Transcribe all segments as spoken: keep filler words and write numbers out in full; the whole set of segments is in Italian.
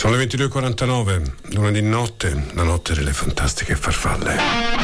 Sono le ventidue e quarantanove, lunedì notte, la notte delle fantastiche farfalle.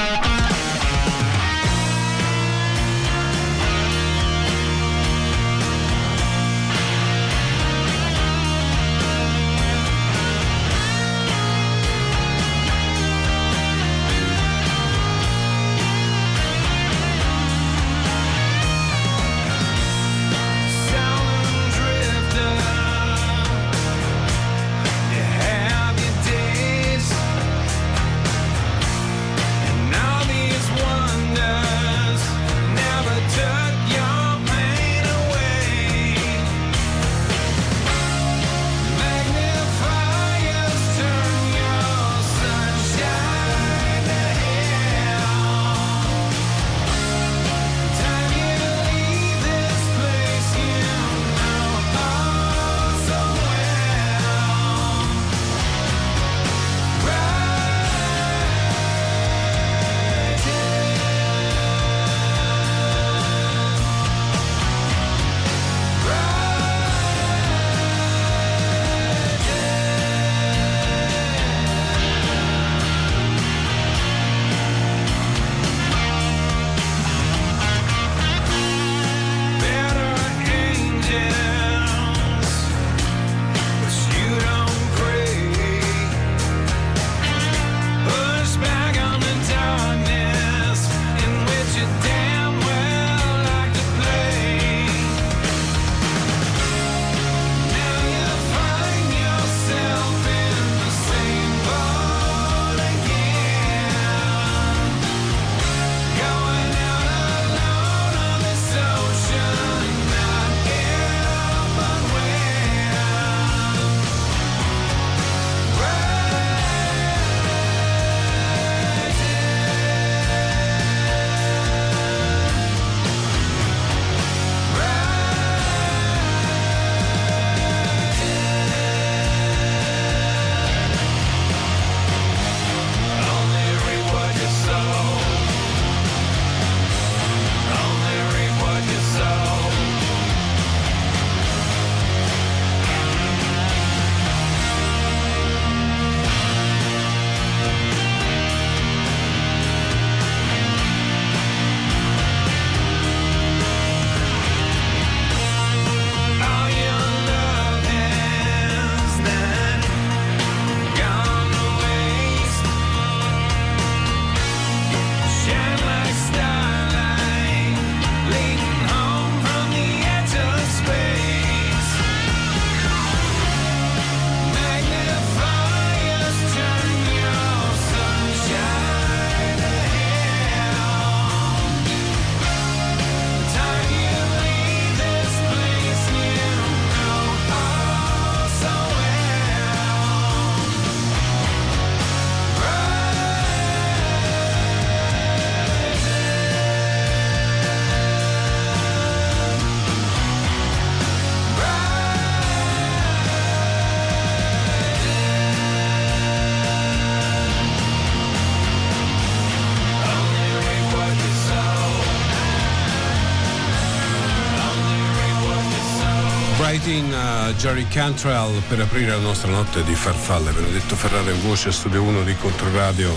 Uh, Jerry Cantrell per aprire la nostra notte di farfalle. Benedetto Ferrara in voce, Studio uno di Controradio.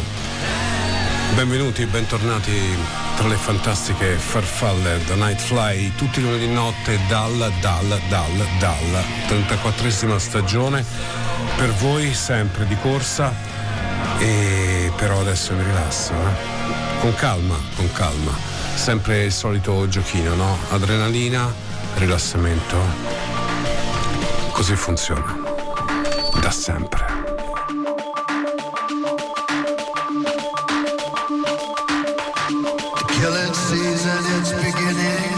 Benvenuti, bentornati tra le fantastiche farfalle da Nightfly, tutti i lunedì notte dal, dal, dal, dal trentaquattresima stagione per voi, sempre di corsa, e però adesso vi rilasso, eh? con calma, con calma, sempre il solito giochino, no? Adrenalina, rilassamento. Così funziona, da sempre. The killing season is beginning.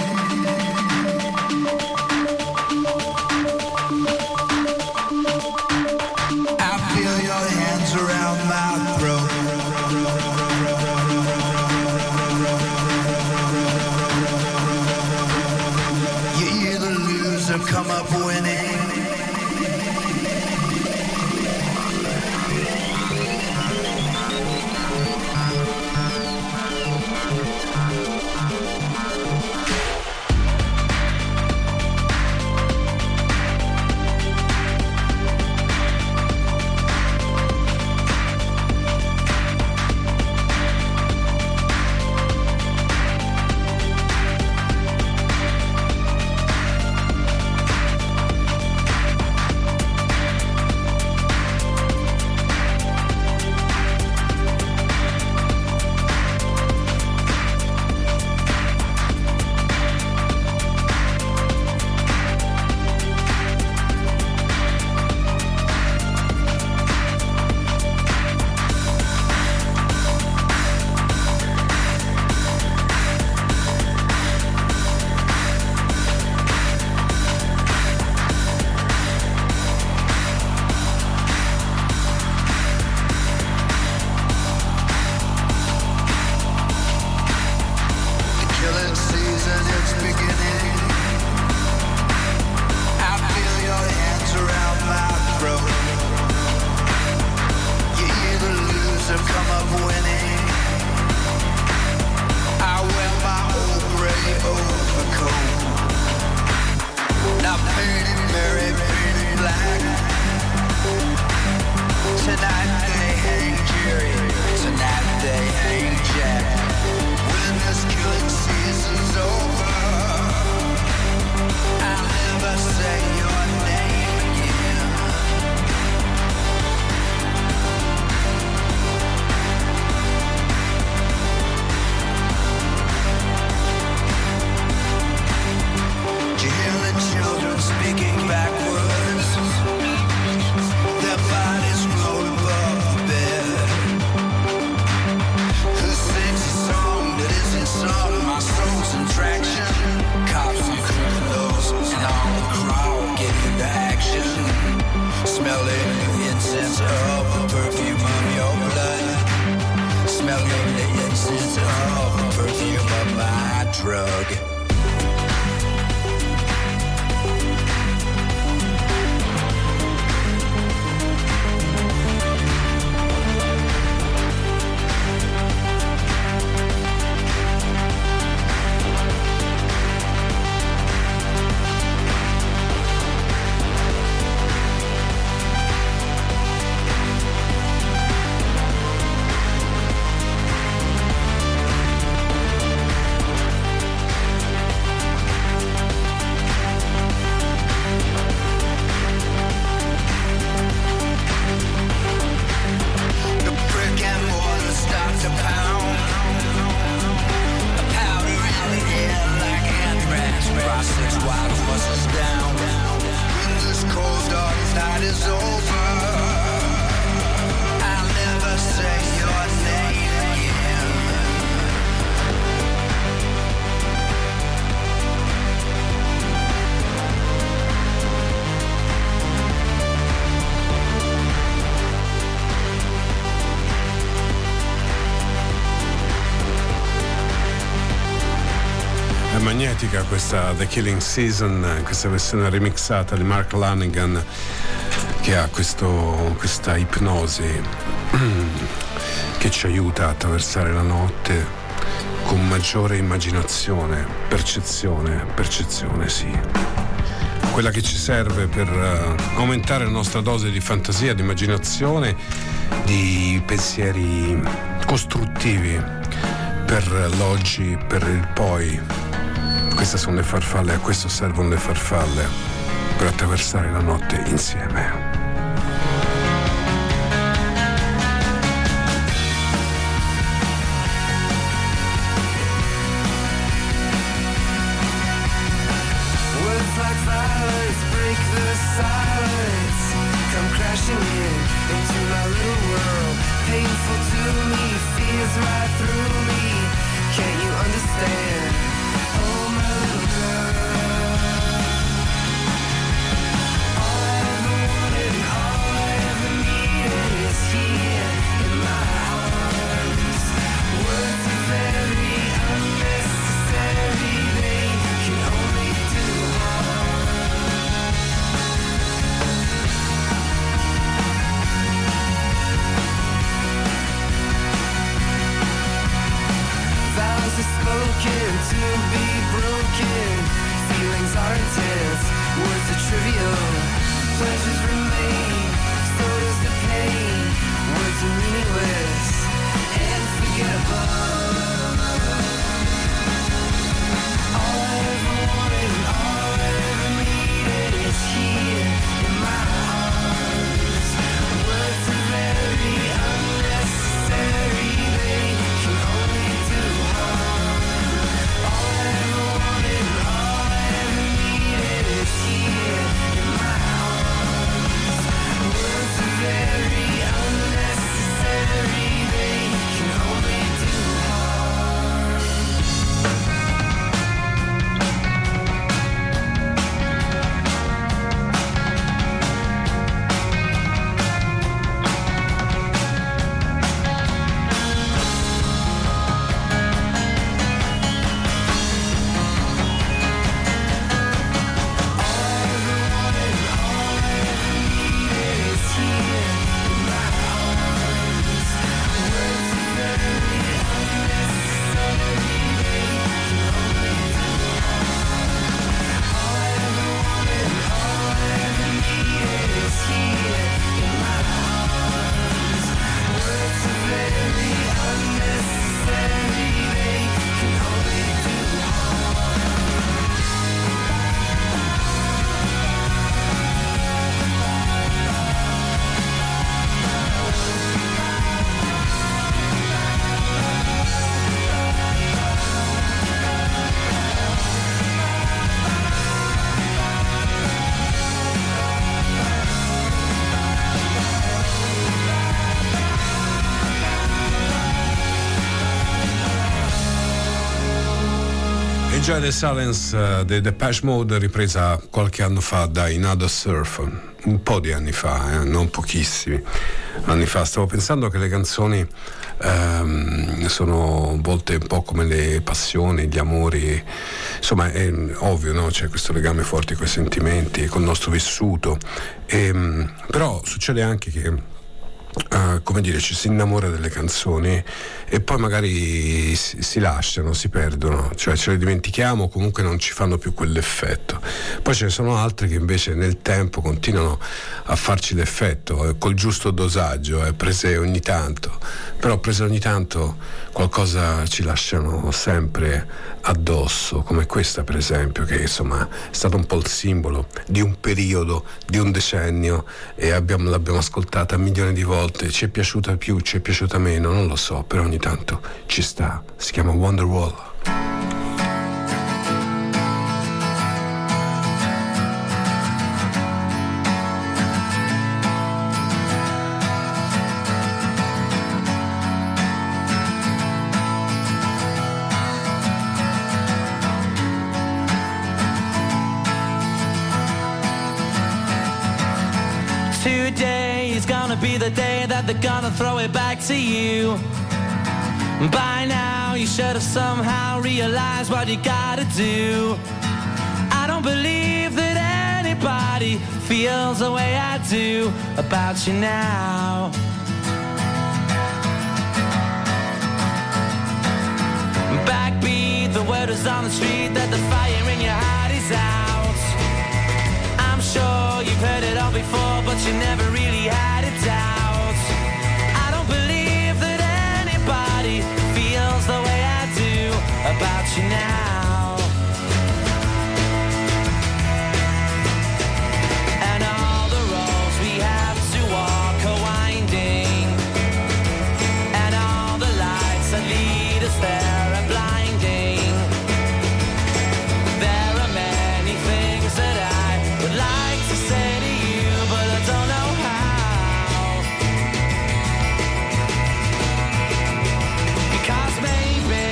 I feel your hands around my throat. You either lose or come up winning. magnetica questa The Killing Season, questa versione remixata di Mark Lanegan, che ha questo, questa ipnosi che ci aiuta a attraversare la notte con maggiore immaginazione, percezione, percezione sì, quella che ci serve per uh, aumentare la nostra dose di fantasia, di immaginazione, di pensieri costruttivi per l'oggi, per il poi. Queste sono le farfalle, a questo servono le farfalle per attraversare la notte insieme. Enjoy the Silence uh, dei Depeche Mode, ripresa qualche anno fa da Another Surf, un po' di anni fa, eh, non pochissimi anni fa. Stavo pensando che le canzoni ehm, sono volte un po' come le passioni, gli amori, insomma è ovvio, no? C'è questo legame forte con i sentimenti, col nostro vissuto, e, però succede anche che Uh, come dire, ci si innamora delle canzoni e poi magari si, si lasciano, si perdono, cioè ce le dimentichiamo, comunque non ci fanno più quell'effetto. Poi ce ne sono altre che invece nel tempo continuano a farci l'effetto, eh, col giusto dosaggio, eh, prese ogni tanto, però prese ogni tanto qualcosa ci lasciano sempre addosso, come questa per esempio, che insomma è stato un po' il simbolo di un periodo, di un decennio, e abbiamo, l'abbiamo ascoltata milioni di volte. Ci è piaciuta più, ci è piaciuta meno, non lo so, però ogni tanto ci sta. Si chiama Wonderwall. Today is gonna be the day that they're gonna throw it back to you. By now you should have somehow realized what you gotta do. I don't believe that anybody feels the way I do about you now. Backbeat, the word is on the street that the fire in your heart is out. I'm sure you've heard it all before, but you never really had it out. I don't believe that anybody feels the way I do about you now. And all the roads we have to walk are winding, and all the lights that lead us there are blinding. There are many things that I would like to say to you, but I don't know how. Because maybe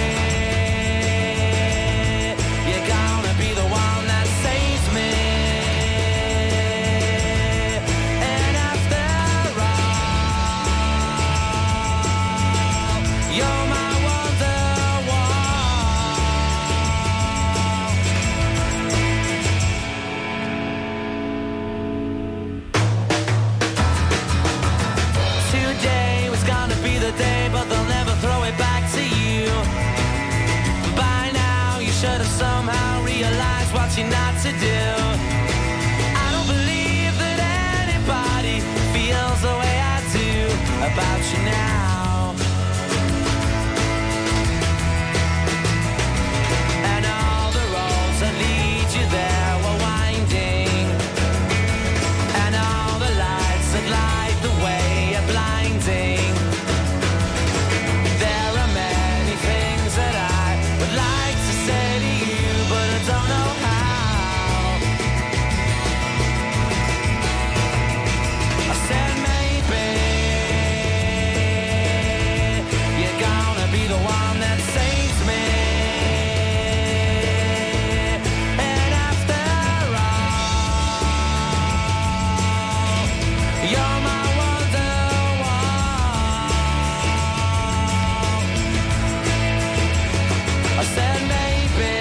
you're gonna be the one that saves me. And after all, you're my wonderwall. Today was gonna be the day, but they'll never throw it back to you. By now you should have somehow realized what you're not to do. I don't believe that anybody feels the way I do about you now. And all the roads that lead you there were winding, and all the lights that light the way are blinding. There are many things that I would like to say to you, but I don't know how. I said maybe you're gonna be the one that saves me. And after all, you're my wonderwall. I said maybe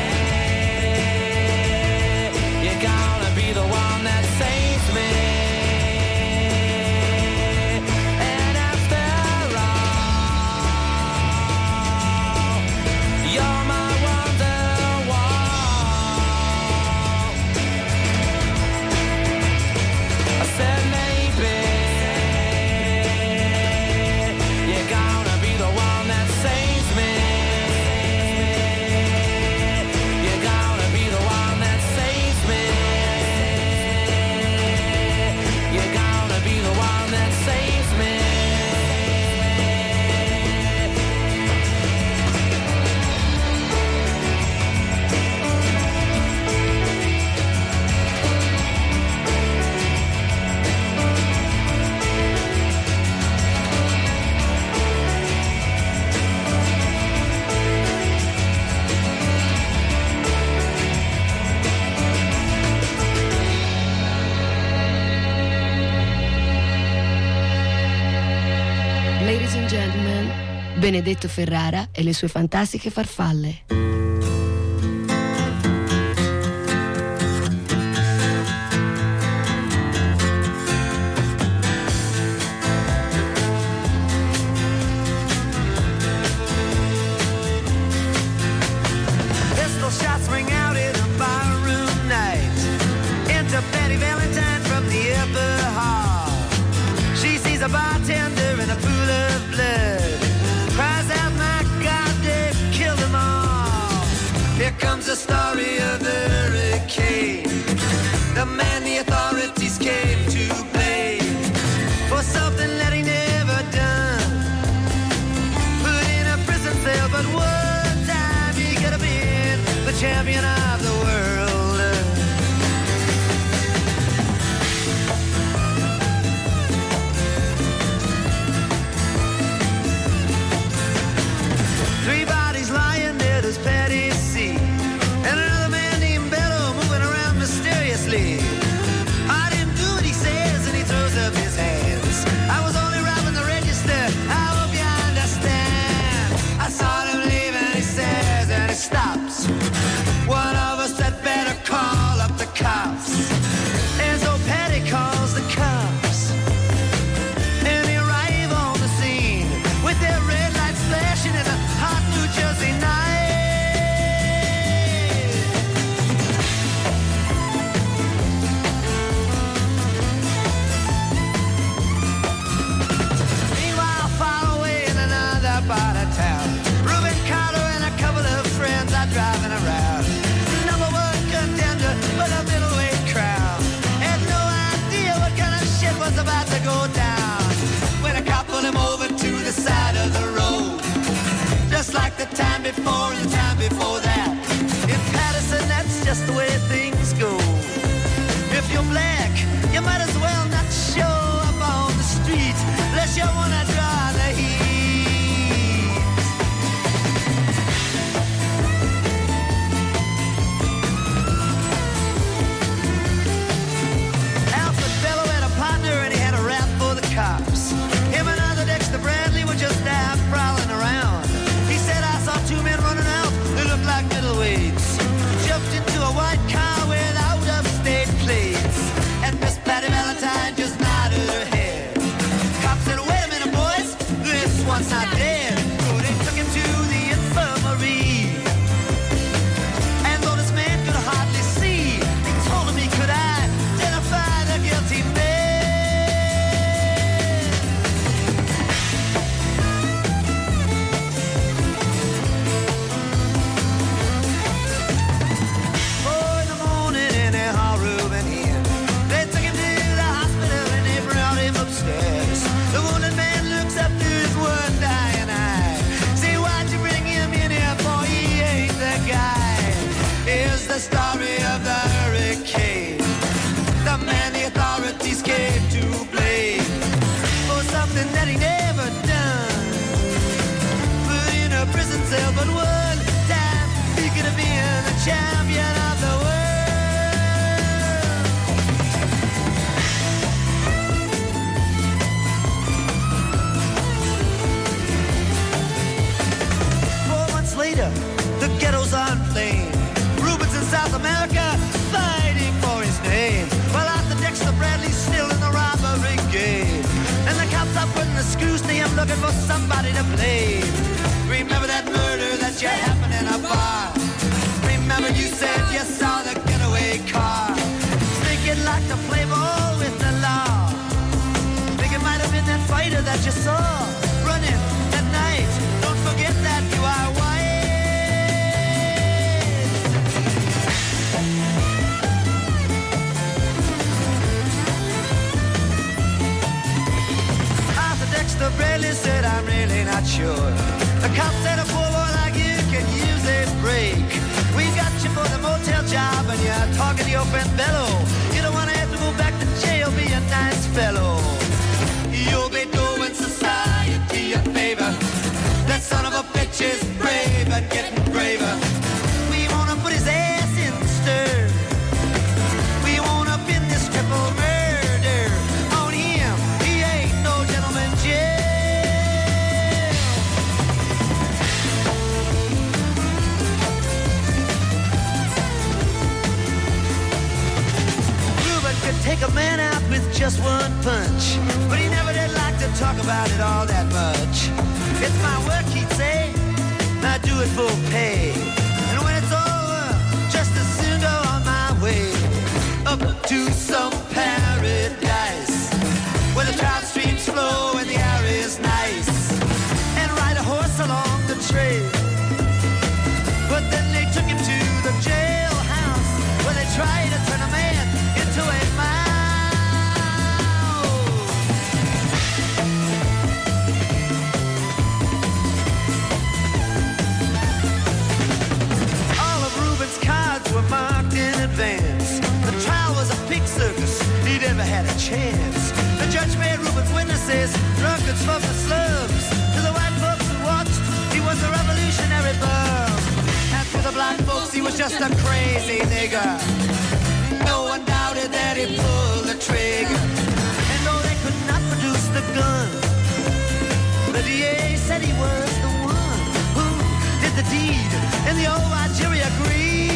you're gonna be the one that saves me. And after all, you're my wonderwall. I said maybe you're gonna be the one that saves me. You're gonna be the one that saves me. You're gonna be the one that saves me. Ladies and gentlemen, Benedetto Ferrara e le sue fantastiche farfalle. Pistol shots ring out in a barroom night. Enter Betty Valentine from the upper hall. She sees a bartender in a pool of blood. Cries out, my God, they killed them all. Here comes the story of the hurricane. The man the authorities came to blame for something that he never done. Put in a prison cell, but one time he could have been the champion of the world. Three bodies lying there, does Patty see? And another man was about to go down when a cop pulled him over to the side of the road. Just like the time before and the time before that. In Patterson, that's just the way things go. If you're black, you might as well not show up on the street unless you wanna draw the heat. Alfred Bello had a partner and he had a rap for the cops. Him and other Dexter Bradley were just out prowling around. He said, I saw two men running out, they looked like middleweights. Jumped into a white car with out-of-state plates. And Miss Patty Valentine just nodded her head. Cop said, wait a minute, boys, this one's not dead. So they took him to the infirmary. And though this man could hardly see, he told him he could identify the guilty man. Four in the morning in a hall room and in. They took him to the hospital and they brought him upstairs. The wounded man looks up to his one dying eye. Say, why'd you bring him in here, boy? He ain't the guy. Here's the story of the hurricane. The man the authorities came to blame for something that he never done. Put in a prison cell, but one time he could have been the champion of the world. Four months later, the ghetto's on flame. Rubens in South America fighting for his name. While Arthur Dexter Bradley's still in the robbery game. And the cops are putting the screws to him looking for somebody to blame. Remember that murder that you happened in a bar. Remember you said you saw the getaway car. Think you'd like to play ball with the law. Think it might have been that fighter that you saw running at night. Don't forget that you are white. Arthur Dexter Bradley said, I'm really not sure. The cop said a poor boy like you can use a break. We got you for the motel job and you're talking to your friend Bello. You don't want to have to go back to jail, be a nice fellow. You'll be doing society a favor. That son of a bitch is brave and getting braver. We want to put his ass in the stir. We want to pin this triple murder on him. He ain't no gentleman jail. Ruben could take a man out with just one punch, but he never did like to talk about it all that much. It's my work, he'd say, I do it for pay. And when it's over, just as soon go on my way up to some paradise where the trout streams flow and the air is nice, and ride a horse along the trail. But then they took him to the jailhouse where they tried to turn a man into a mouse. All of Ruben's cards were marked in advance. The trial was a pig circus, he never had a chance. The judge made Ruben's witnesses drunkards from the slums. To the white folks who watched, he was a revolutionary bum. And to the black folks, he was just a crazy nigger. No one doubted that he pulled the trigger. And though they could not produce the gun, the D A said he was the one who did the deed, and the old white jury agreed.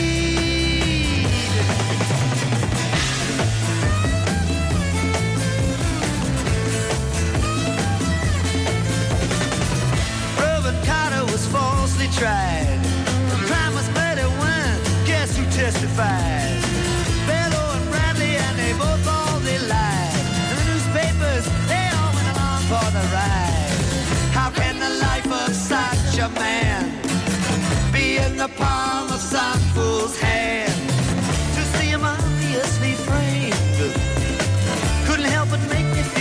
Irvin Carter was falsely tried. The crime was murder when, guess who testified? Bello and Bradley, and they both all they lied. And the newspapers, they all went along for the ride. How can the life of such a man be in the palm of some fool's hand? To see him obviously framed couldn't help but make me feel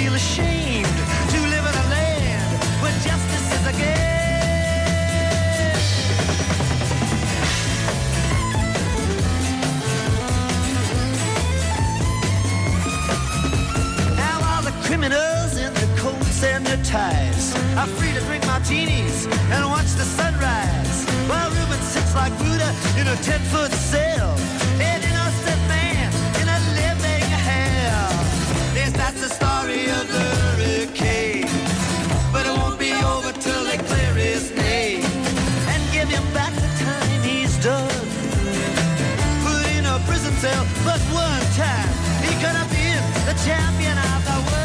tides. I'm free to drink martinis and watch the sunrise, while Reuben sits like Buddha in a ten-foot sail, an innocent man in a living hell. Yes, that's the story of the hurricane, but it won't be over till they clear his name and give him back the time he's done. Put in a prison cell, but one time he could have been the champion of the world.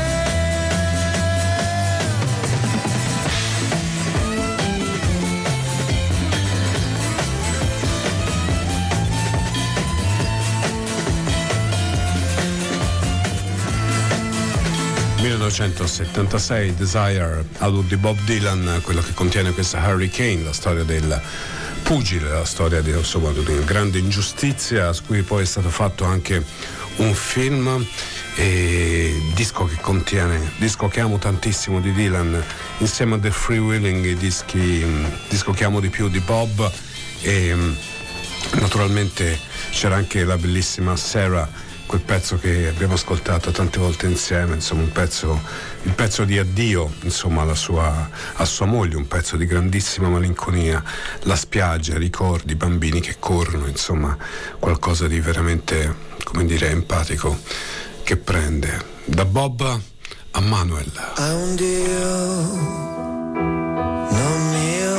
millenovecentosettantasei, Desire, album di Bob Dylan, quello che contiene questa Hurricane, la storia del pugile, la storia di, insomma, di una grande ingiustizia, su cui poi è stato fatto anche un film, e disco che contiene, disco che amo tantissimo di Dylan, insieme a The Free Willing, i dischi, disco che amo di più di Bob, e naturalmente c'era anche la bellissima Sarah, quel pezzo che abbiamo ascoltato tante volte insieme, insomma un pezzo, il pezzo di addio, insomma, alla sua, a sua moglie, un pezzo di grandissima malinconia, la spiaggia, ricordi, i bambini che corrono, insomma qualcosa di veramente, come dire, empatico, che prende da Bob a Manuel. A un Dio non mio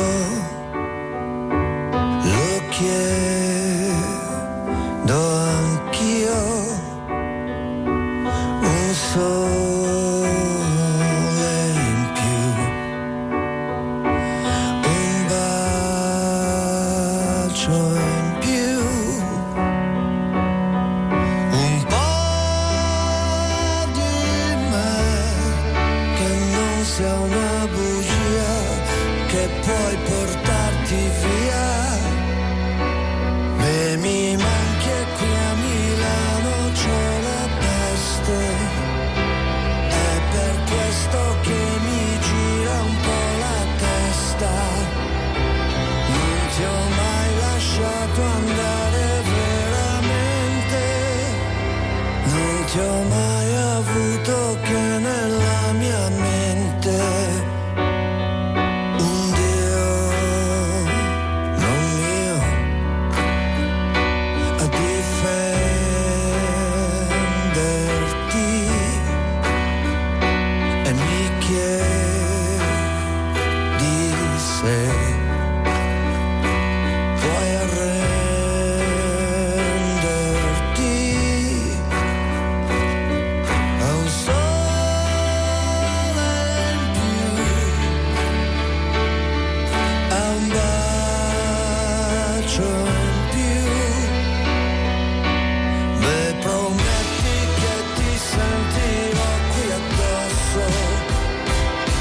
lo chiedo anch'io, un sole in più, un bacio in più, un po' di me che non sia una bugia che puoi portarti via. E mi manchi e qui a Milano c'è la peste, è per questo che mi gira un po' la testa. Non ti ho mai lasciato andare veramente, non ti ho mai avuto che nella mia mente. Un Dio non mio a difenderti e mi chiedi se puoi arrenderti a un sole in più, a un bacio in più. Beh, prometti che ti sentirò qui addosso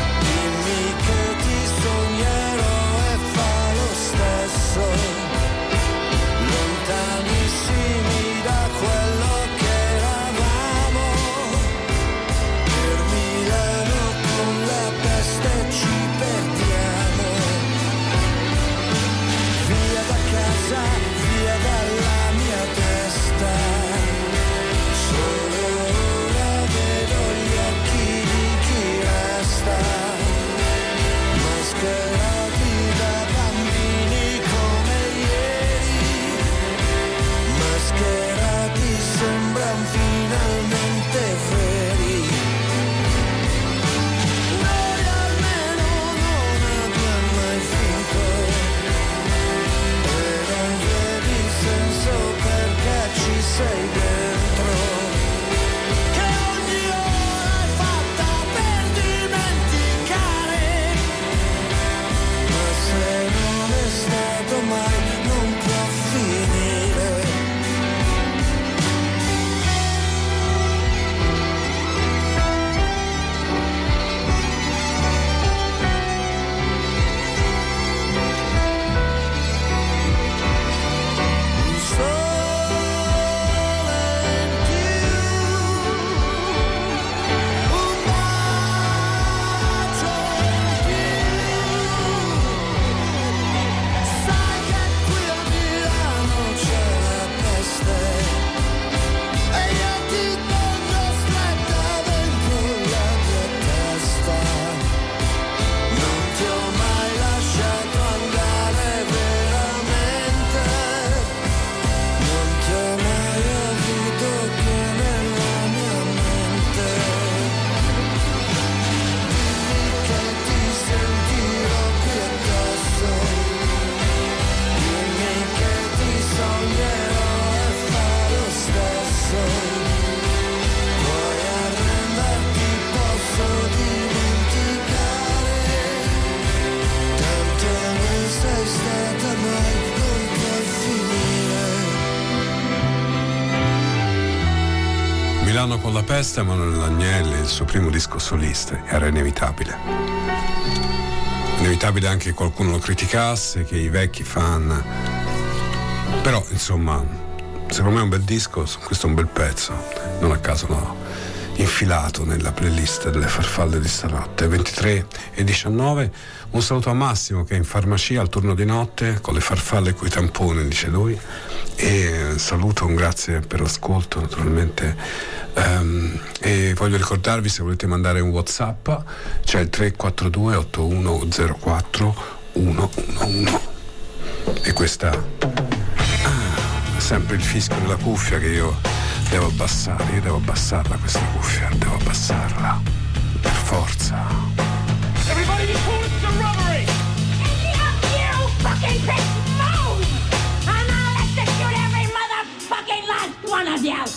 con la peste, Emanuele Agnelli, il suo primo disco solista, era inevitabile. Inevitabile anche che qualcuno lo criticasse, che i vecchi fan. Però, insomma, secondo me è un bel disco, questo è un bel pezzo. Non a caso l'ho infilato nella playlist delle farfalle di stanotte. ventitré e diciannove. Un saluto a Massimo che è in farmacia al turno di notte con le farfalle e coi tamponi, dice lui. E saluto, un grazie per l'ascolto naturalmente, um, e voglio ricordarvi, se volete mandare un WhatsApp c'è il tre quattro due otto uno zero quattro uno uno uno. E questa ah, è sempre il fischio della cuffia che io devo abbassare, io devo abbassarla questa cuffia, devo abbassarla per forza. Everybody be cool, it's a robbery! You fucking bitch, move! And I'll execute every motherfucking last one of you!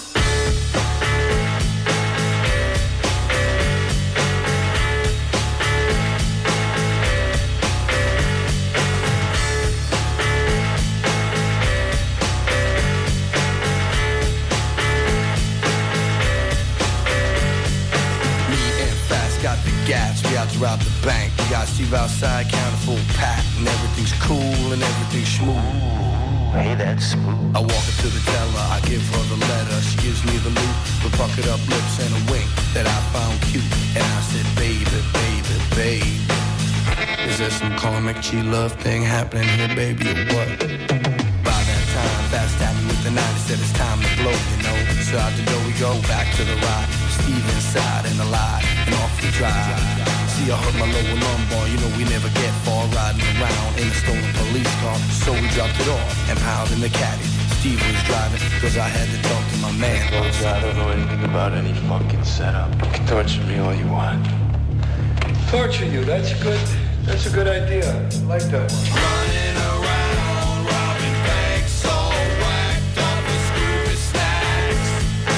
Gas, we out to rob the bank. We got Steve outside, counting full pack, and everything's cool and everything's smooth. Hey, that's smooth. I walk up to the teller, I give her the letter. She gives me the loot, with puckered up lips and a wink that I found cute. And I said, baby, baby, baby, is there some karmic G-love thing happening here, baby, or what? By that time, fast at me with the ninety, said it's time to blow, you know. So out the door we go, back to the ride. Steve inside in the lot, and off we drive. See, I hurt my lower lumbar, you know we never get far riding around in a stolen police car. So we dropped it off and piled in the caddy. Steve was driving, cause I had to talk to my man. Look, I don't know anything about any fucking setup. You can torture me all you want. Torture you, that's good, that's a good idea. I like that one. Running around, robbing banks, all whacked up with Scooby snacks.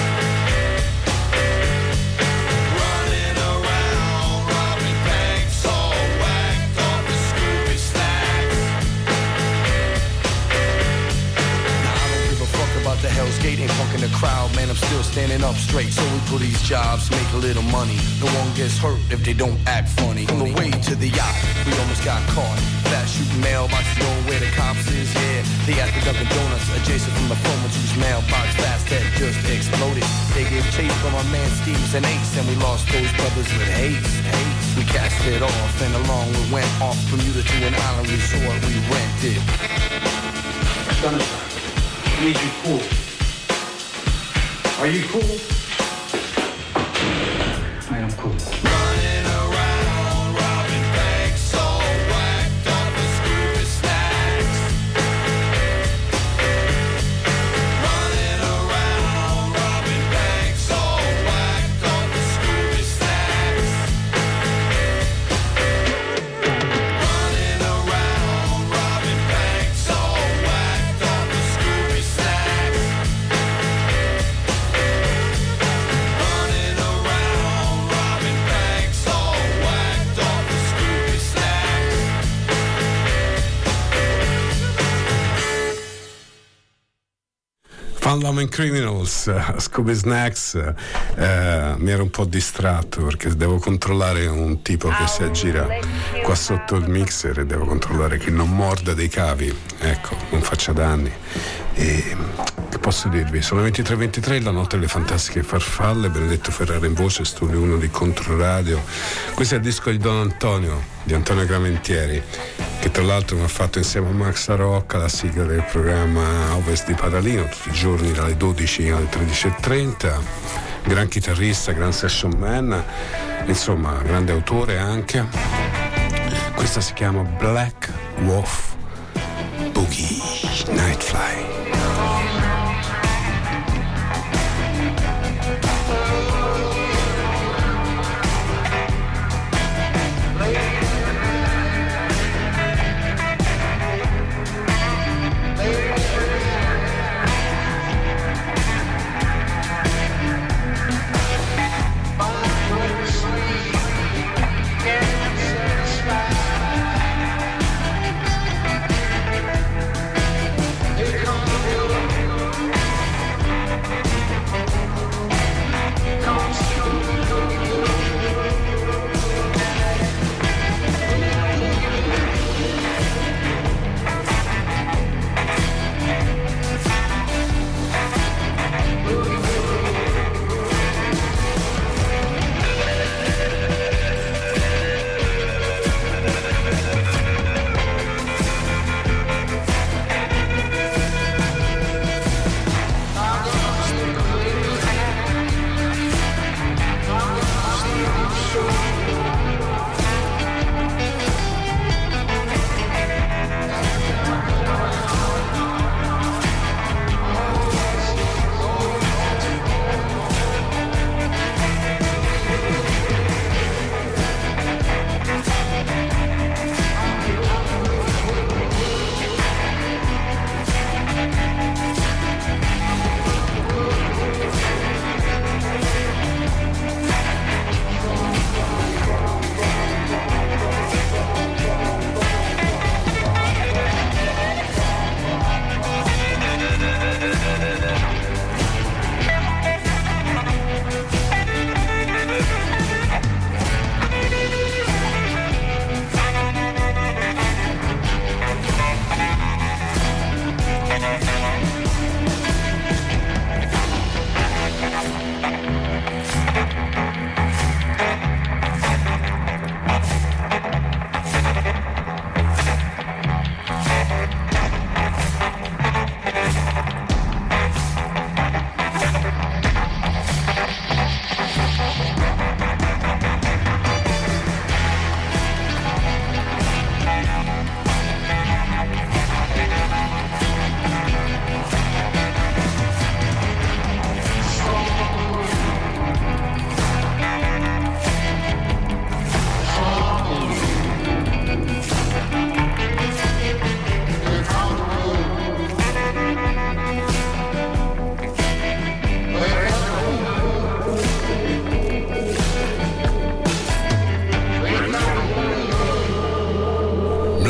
Running around, robbing banks, all whacked up with Scooby snacks. Now I don't give a fuck about the Hell's Gate, ain't fucking the crowd, man, I'm still standing up straight. So we do these jobs, make a little money. No one gets hurt if they don't act funny. On the way to the yacht, we almost got caught. Fast shooting mailboxes, knowing where the cops is, yeah. They at the Dunkin' Donuts, adjacent from the phone whose mailbox fast that just exploded. They gave chase from our man Steve's and Ace, and we lost those brothers with haste. haste. We cast it off, and along we went off Bermuda to an island resort we rented. Sunshine, I need you cool. Are you cool? I am cool. Running around, robbing banks, all whacked up with Scooby snacks. Running around, robbing banks, all whacked up with Scooby snacks. Running around, robbing banks, all whacked up with Scooby snacks. Running around, robbing banks, all whacked up with Scooby snacks. Fun Loving Criminals, uh, Scooby Snacks. Uh, mi ero un po' distratto perché devo controllare un tipo che si aggira qua sotto il mixer e devo controllare che non morda dei cavi, ecco, non faccia danni. E che posso dirvi? Sono ventitré e ventitré, la notte delle fantastiche farfalle. Benedetto Ferrara in voce, studio uno di Controradio. Questo è il disco di Don Antonio, di Antonio Gramentieri, che tra l'altro mi ha fatto insieme a Max Rocca la sigla del programma Ovest di Padalino, tutti i giorni dalle dodici alle tredici e trenta. Gran chitarrista, gran session man, insomma grande autore anche. Questa si chiama Black Wolf Boogie Nightfly. Here comes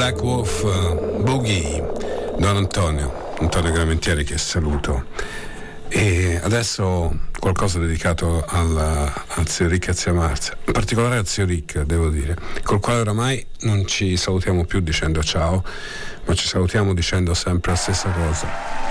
Black Wolf uh, Boogie, Don Antonio, Antonio Gramentieri, che saluto. E adesso qualcosa dedicato alla, a zio Rick e a zia Marzia, in particolare a zio Rick, devo dire, col quale oramai non ci salutiamo più dicendo ciao, ma ci salutiamo dicendo sempre la stessa cosa.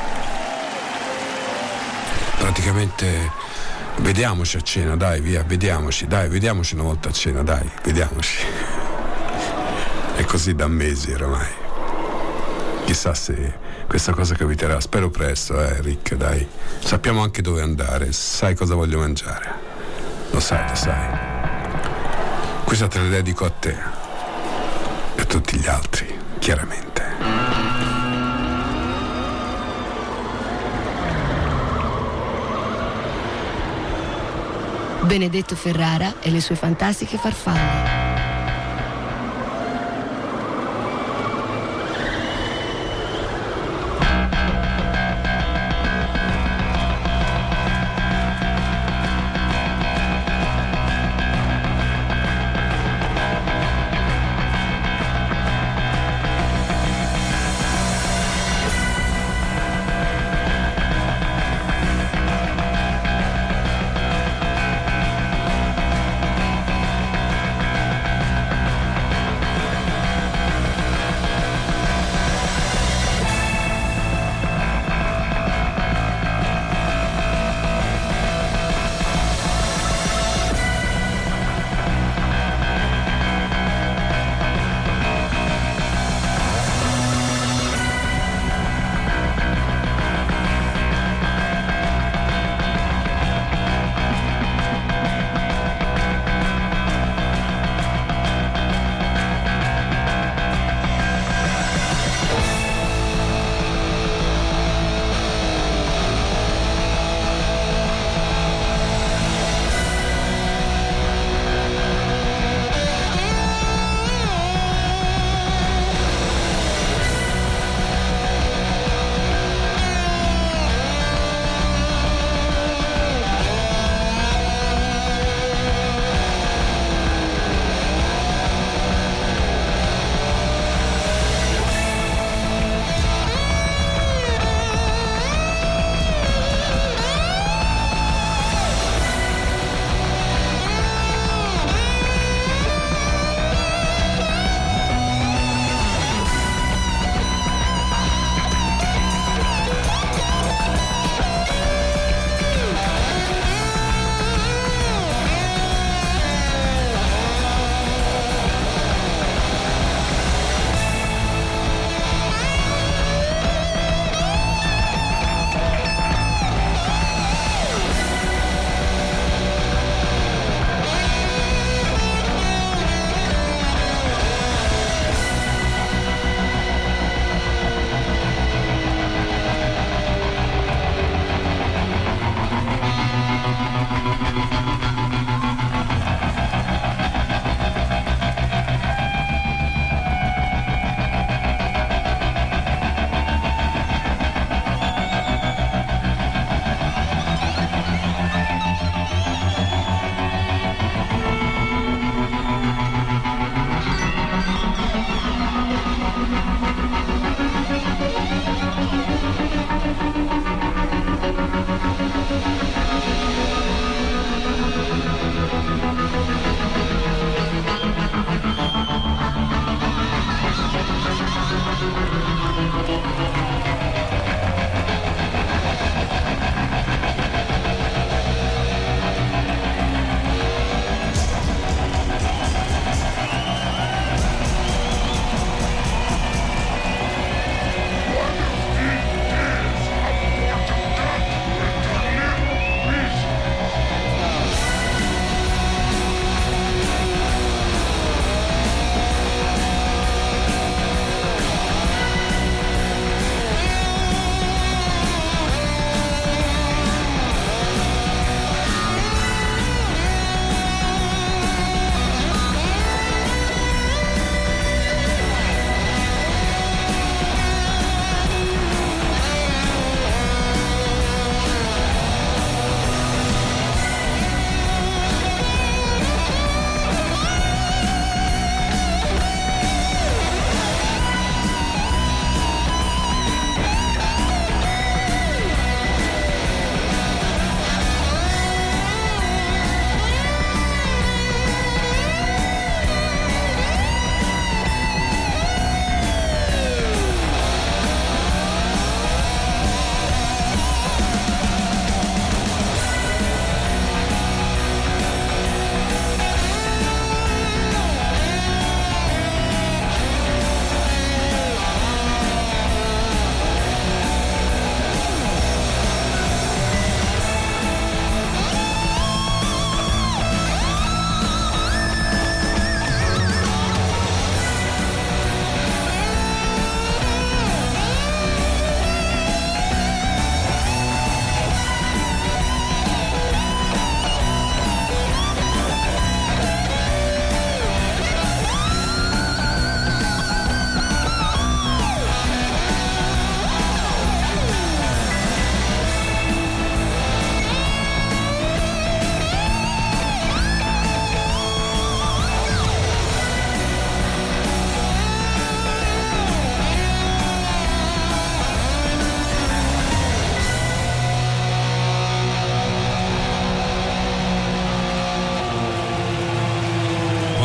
Praticamente vediamoci a cena, dai, via, vediamoci, dai, vediamoci una volta a cena, dai, vediamoci. È così da mesi oramai. Chissà se questa cosa capiterà, spero presto, eh, Rick, dai. Sappiamo anche dove andare, sai cosa voglio mangiare. Lo sai, lo sai. Questa te la dedico a te e a tutti gli altri, chiaramente. Benedetto Ferrara e le sue fantastiche farfalle.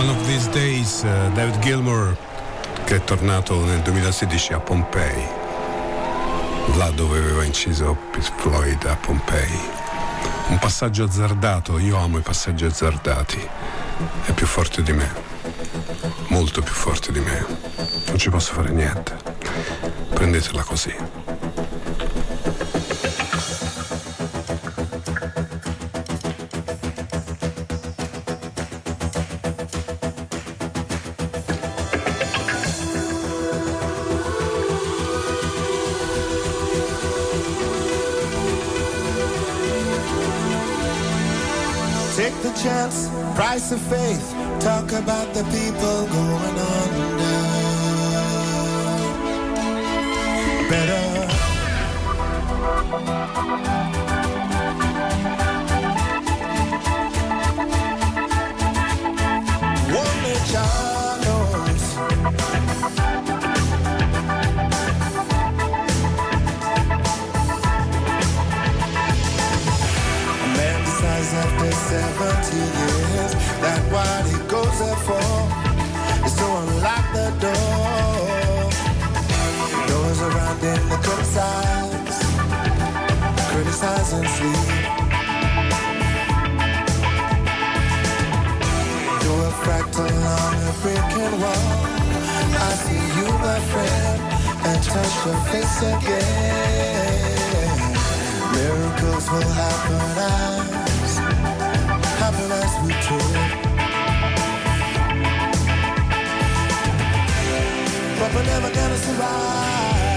One of These Days, uh, David Gilmour, che è tornato nel duemilasedici a Pompei, là dove aveva inciso Pink Floyd, a Pompei. Un passaggio azzardato, io amo i passaggi azzardati, è più forte di me, molto più forte di me, non ci posso fare niente, prendetela così. Take the chance, price of faith. Talk about the people going under. Better. Only child knows. A man decides after seventy years that what he goes there for is to unlock the door. Goes around in the criticize, criticize and sleep. Do a fractal on a breaking wall. I see you, my friend, and touch your face again. Miracles will happen as, happen as we trip. But we're never gonna survive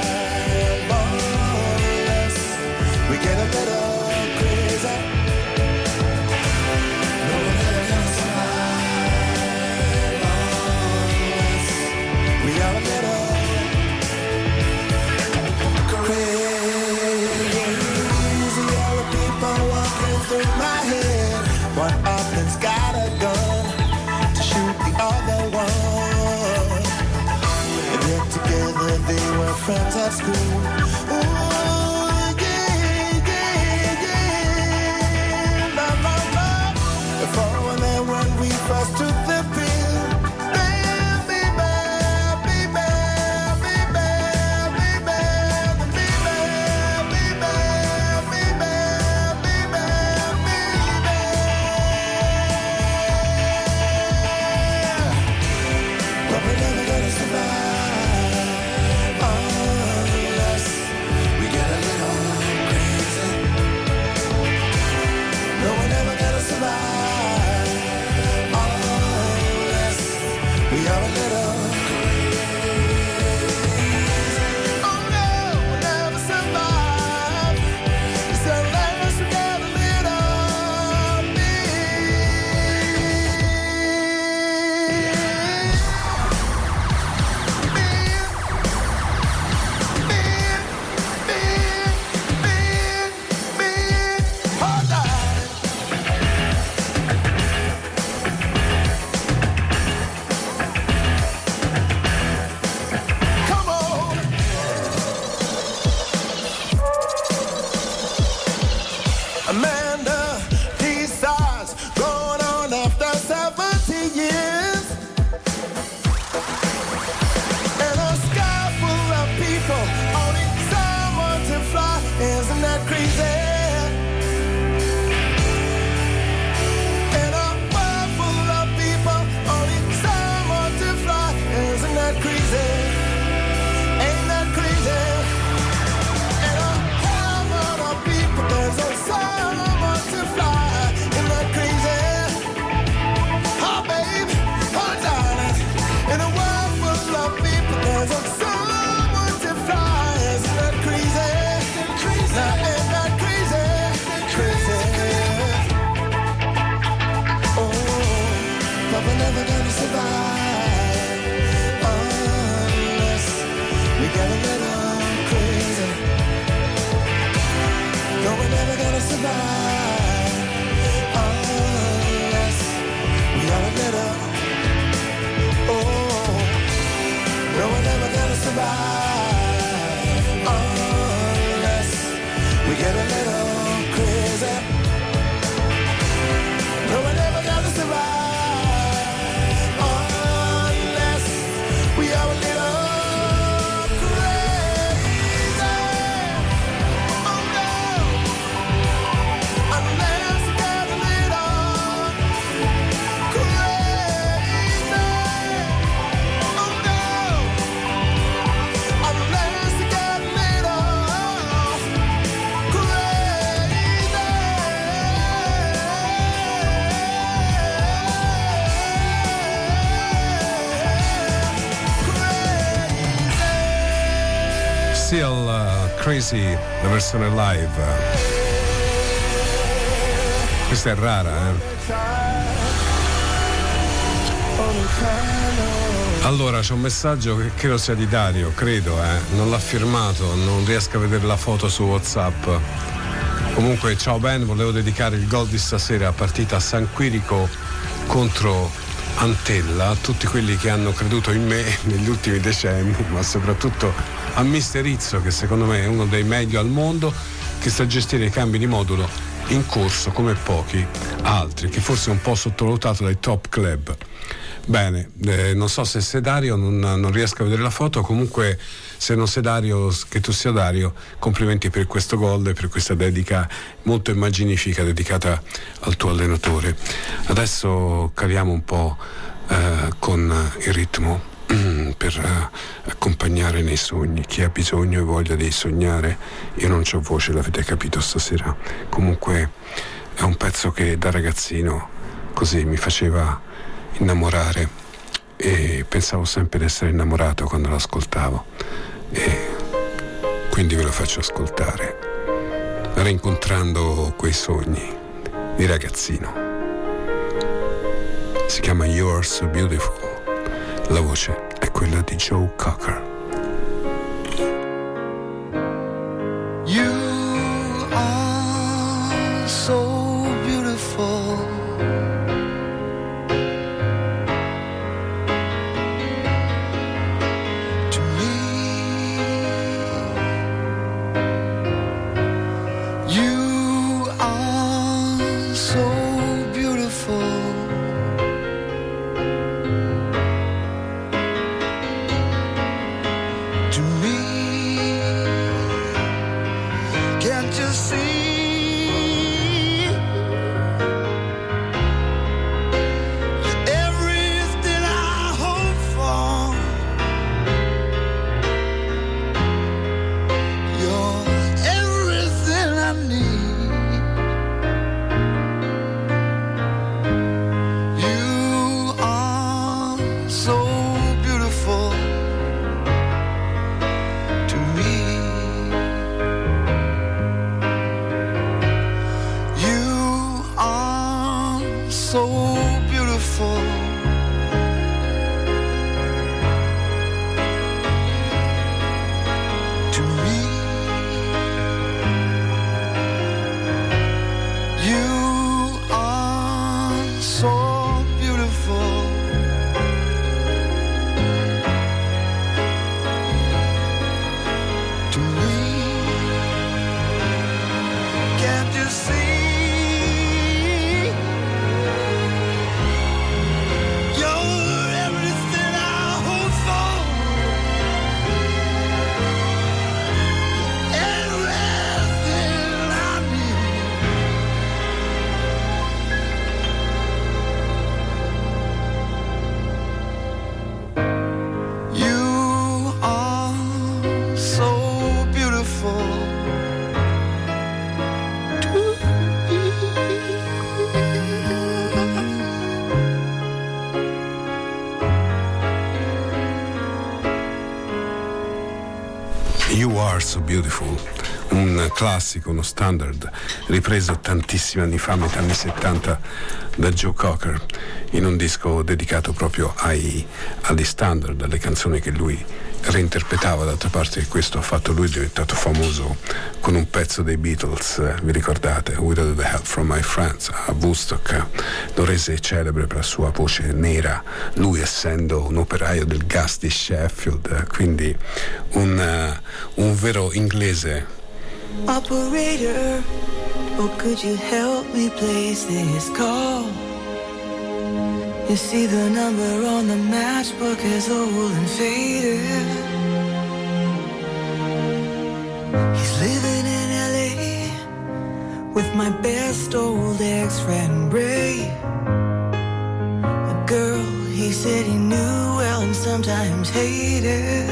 unless we get a little crazy. No, we're never gonna survive unless we are a little crazy. All the people walking through my head. One of them's got a gun to shoot the other one. Together they were friends at school. Ooh, yeah, yeah, yeah. La, la, la. For then when we first took the pill, baby, baby, baby, baby, baby, baby, but we're never gonna survive. Oh Still uh, Crazy, la versione live. Questa è rara, eh? Allora c'è un messaggio che credo sia di Dario, credo, eh? Non l'ha firmato, non riesco a vedere la foto su WhatsApp. Comunque, ciao Ben, volevo dedicare il gol di stasera a partita San Quirico contro Antella, a tutti quelli che hanno creduto in me negli ultimi decenni, ma soprattutto a Mister Rizzo, che secondo me è uno dei meglio al mondo, che sa gestire i cambi di modulo in corso come pochi altri, che forse è un po' sottovalutato dai top club. Bene, eh, non so se sei Dario, non, non riesco a vedere la foto, comunque se non sei Dario, che tu sia Dario, complimenti per questo gol e per questa dedica molto immaginifica dedicata al tuo allenatore. Adesso caliamo un po' eh, con il ritmo per eh, accompagnare nei sogni. Chi ha bisogno e voglia di sognare, io non c'ho voce, l'avete capito stasera. Comunque è un pezzo che da ragazzino così mi faceva innamorare e pensavo sempre di essere innamorato quando lo ascoltavo, e quindi ve lo faccio ascoltare, rincontrando quei sogni di ragazzino. Si chiama You're So Beautiful, la voce è quella di Joe Cocker. You are so beautiful. So Beautiful, un classico, uno standard ripreso tantissimi anni fa, metà anni settanta, da Joe Cocker, in un disco dedicato proprio ai, agli standard, alle canzoni che lui reinterpretava. D'altra parte questo ha fatto lui, è diventato famoso con un pezzo dei Beatles, eh, vi ricordate? Without the Help from My Friends, a Woodstock lo rese celebre per la sua voce nera, lui essendo un operaio del gas di Sheffield, eh, quindi un, uh, un vero inglese. Operator, oh could you help me place this call? You see the number on the matchbook is old and faded. He's living in L A with my best old ex-friend Ray, a girl he said he knew well and sometimes hated.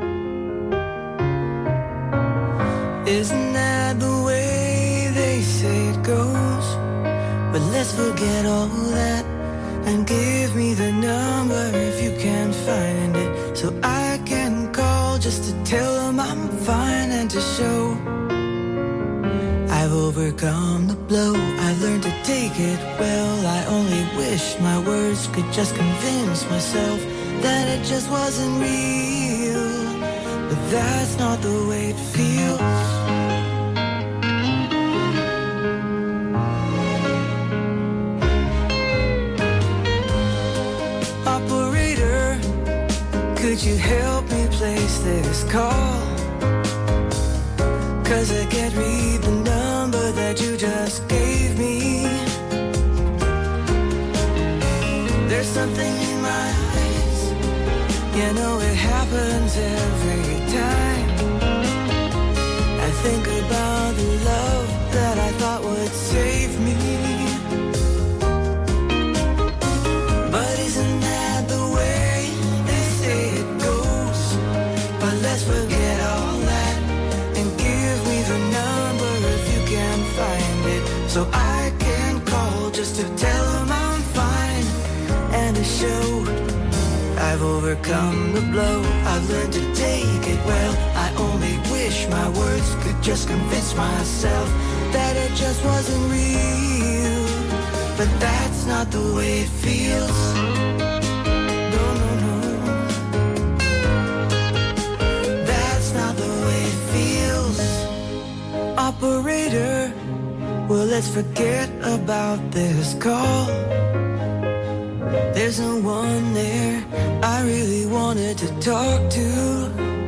Isn't that the way they say it goes? But let's forget all that and give me the number if you can find it, so I can call just to tell them I'm fine. overcome the blow. I've learned to take it well. I only wish my words could just convince myself that it just wasn't real. But that's not the way it feels. Operator, could you help me place this call? 'Cause I can't read the number that you just gave me. There's something in my eyes, you know it happens every time. I think about the love that I thought would save me. But isn't that the way they say it goes? But let's forget all that and give me the number if you can find it, so I can call just to tell them I'm fine and to show I've overcome the blow. I've learned to take it well. I only wish my words could just convince myself that it just wasn't real. But that's not the way it feels. No, no, no. That's not the way it feels. Operator, well, let's forget about this call. There's no one there I really wanted to talk to.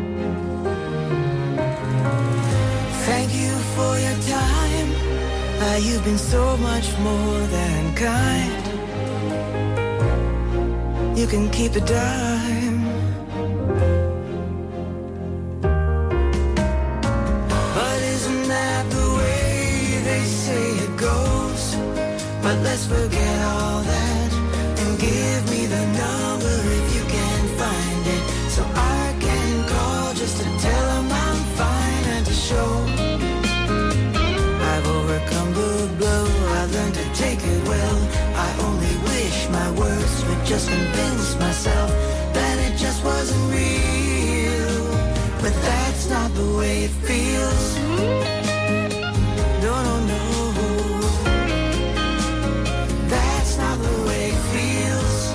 Thank you for your time. Uh, you've been so much more than kind. You can keep a dime. But isn't that the way they say it goes? But let's forget all that and give me the number if you can find it, so I can call just to tell them I'm fine and to show I've overcome the blow. I've learned to take it well. I only wish my words would just convince myself that it just wasn't real. But that's not the way it feels. No, no, no. That's not the way it feels.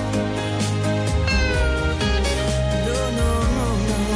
No, no, no,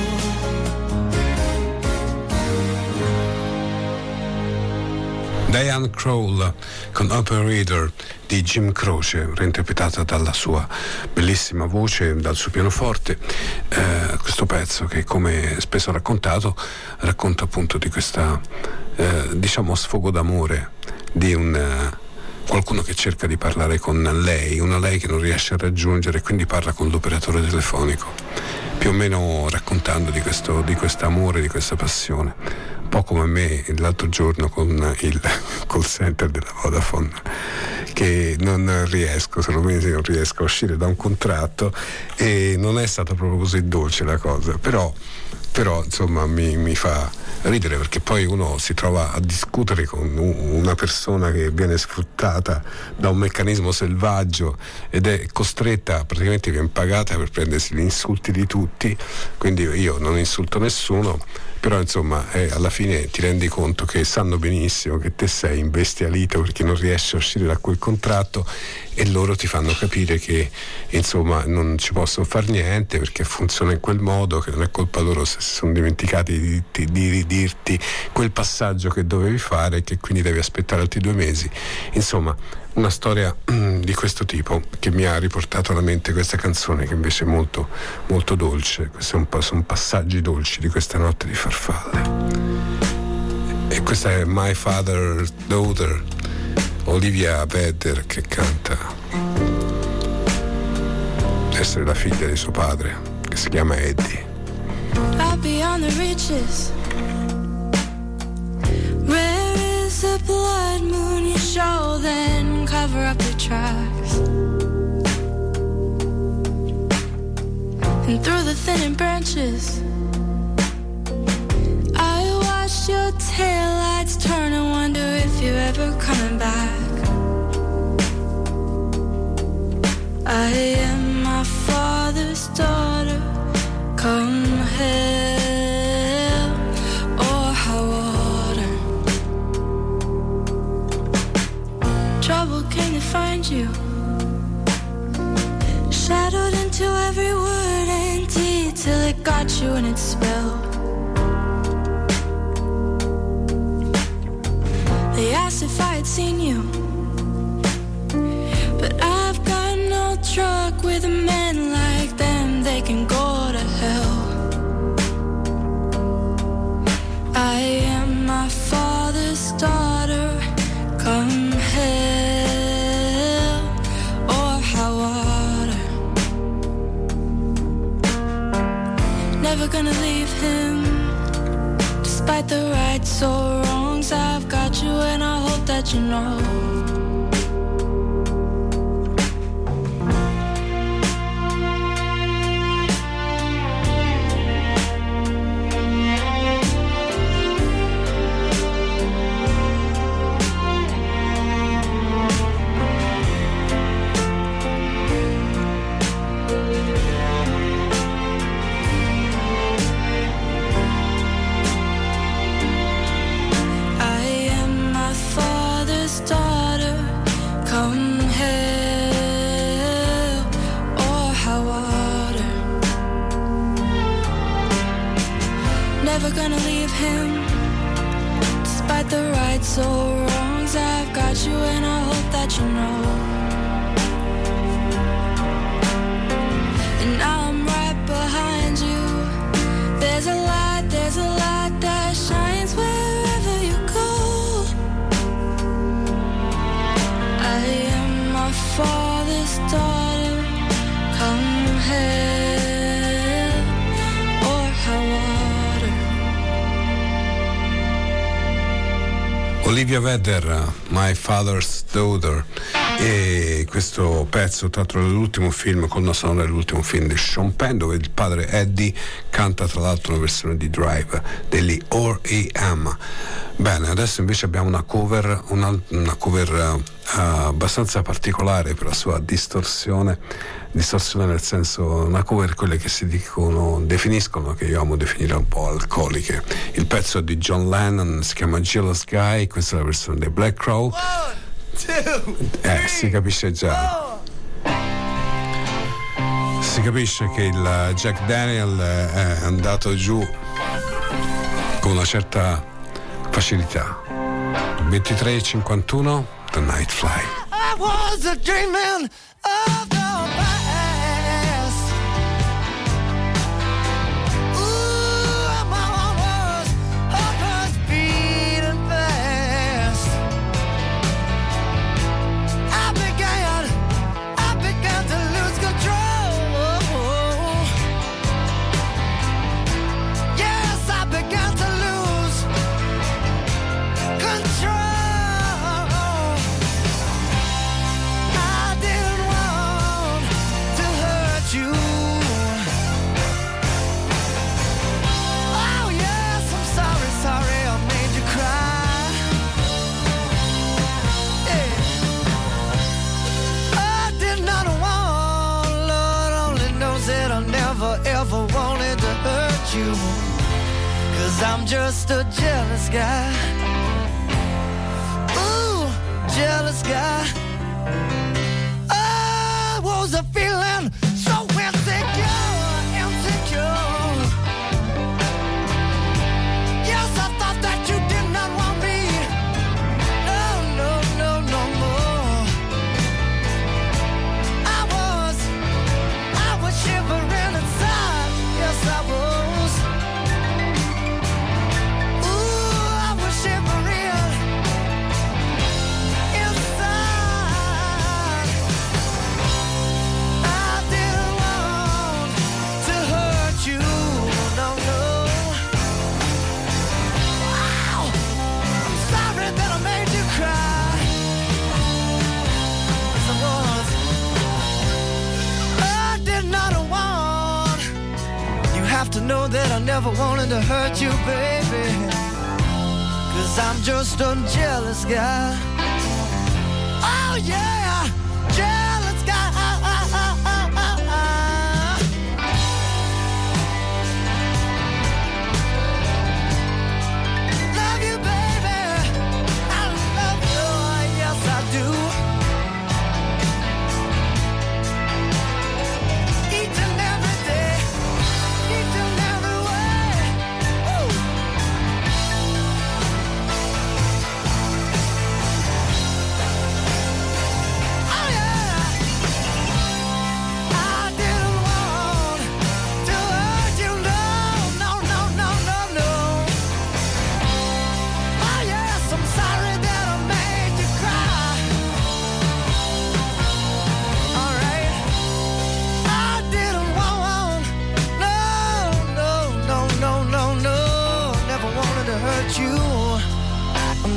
no. Diane Krall con Operator di Jim Croce, reinterpretata dalla sua bellissima voce, dal suo pianoforte. Eh, questo pezzo che, come spesso raccontato, racconta appunto di questa eh, diciamo sfogo d'amore di un eh, qualcuno che cerca di parlare con lei, una lei che non riesce a raggiungere, e quindi parla con l'operatore telefonico, più o meno raccontando di questo di questo amore, di questa passione, un po' come me l'altro giorno con il call center della Vodafone, che non riesco, sono mesi non riesco a uscire da un contratto, e non è stata proprio così dolce la cosa, però però insomma mi, mi fa ridere, perché poi uno si trova a discutere con una persona che viene sfruttata da un meccanismo selvaggio ed è costretta, praticamente viene pagata per prendersi gli insulti di tutti, quindi io non insulto nessuno, però insomma eh, alla fine ti rendi conto che sanno benissimo che te sei imbestialito perché non riesci a uscire da quel contratto, e loro ti fanno capire che insomma non ci possono far niente perché funziona in quel modo, che non è colpa loro se si sono dimenticati di, di, di dirti quel passaggio che dovevi fare, e che quindi devi aspettare altri due mesi. Insomma, una storia di questo tipo che mi ha riportato alla mente questa canzone, che invece è molto molto dolce. Questi sono passaggi dolci di questa notte di farfalle, e questa è My Father's Daughter, Olivia Vedder che canta essere la figlia di suo padre, che si chiama Eddie. Out beyond the reaches, where is the blood moon you show, then cover up the tracks, and through the thinning branches I watch your taillights turn and wonder if you're ever coming back. I am my father's daughter, come hell or high water. that got you in its spell. They asked if I had seen you, but I've got no truck with a man like them. They can go to hell. I am my father's daughter, come hell or high water. Never gonna leave him, despite the rights or wrongs. I've got you and I hope that you know. Gonna leave him, despite the rights or wrongs. I've got you and I hope that you know. And now I'm right behind you. There's a light, there's a light that shines wherever you go. I am my father's daughter, come hell or high water. Olivia Vedder, My Father's Daughter, e questo pezzo tratto dall'ultimo film, colonna sonora dell'ultimo film di Sean Penn, dove il padre Eddie canta tra l'altro una versione di Drive degli four A M. Bene, adesso invece abbiamo una cover, una, una cover uh, abbastanza particolare per la sua distorsione, distorsione nel senso, una cover quelle che si dicono, definiscono, che io amo definire un po' alcoliche. Il pezzo di John Lennon si chiama Jealous Guy, questa è la versione dei Black Crow. One, two, eh, three, si capisce già. Four. Si capisce che il Jack Daniel è andato giù con una certa facilità. ventitré e cinquantuno, The Night Fly. I was a dreaming of the past. Ooh, my heart was, heart was beating fast. I began, I began to lose control. Yes, I began to lose control. Ever wanted to hurt you, 'cause I'm just a jealous guy. Ooh, jealous guy. I was a feeling so insecure, insecure. Yes, I thought that you did not want me. No, no, no, no more. I was, I was shivering. Yes, I was. Ooh, I was shivering inside. I didn't want to hurt you, no, no. Wow, I'm sorry that I made you cry. Yes, I was. I did not want. Have to know that I never wanted to hurt you, baby, 'cause I'm just a jealous guy. Oh yeah, jealous guy. Love you, baby, I love you, yes I do. Each and every day, each and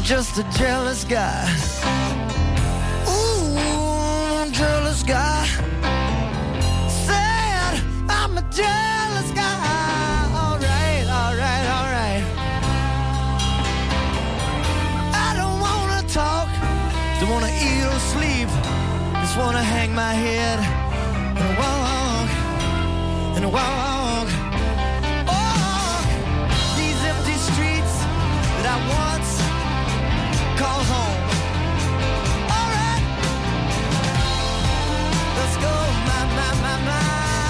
just a jealous guy. Ooh, jealous guy. Said I'm a jealous guy. All right, all right, all right. I don't wanna talk, don't wanna eat or sleep. Just wanna hang my head and walk and walk. Oh, these empty streets that I once called home. All right, let's go, my, my, my, my.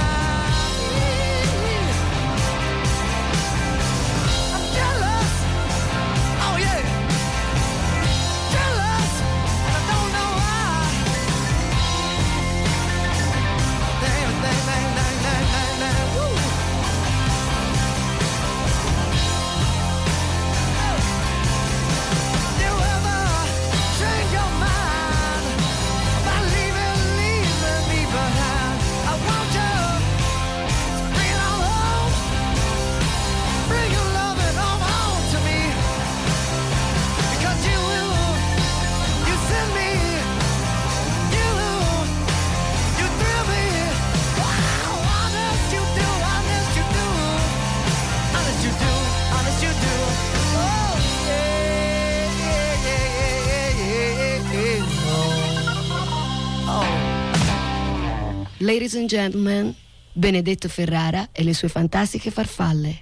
I'm jealous, oh yeah, jealous, and I don't know why. Dang, dang, dang, dang, dang, dang, dang, woo. You ever change your mind about leaving, leaving me behind? I want you to bring it on home, bring your loving home home to me, because you you send me, you you thrill me. Wow, honest you do, honest you do, honest you do, honest you do. Oh yeah, yeah, yeah, yeah, yeah, yeah. Oh. Oh. Ladies and gentlemen, Benedetto Ferrara e le sue fantastiche farfalle.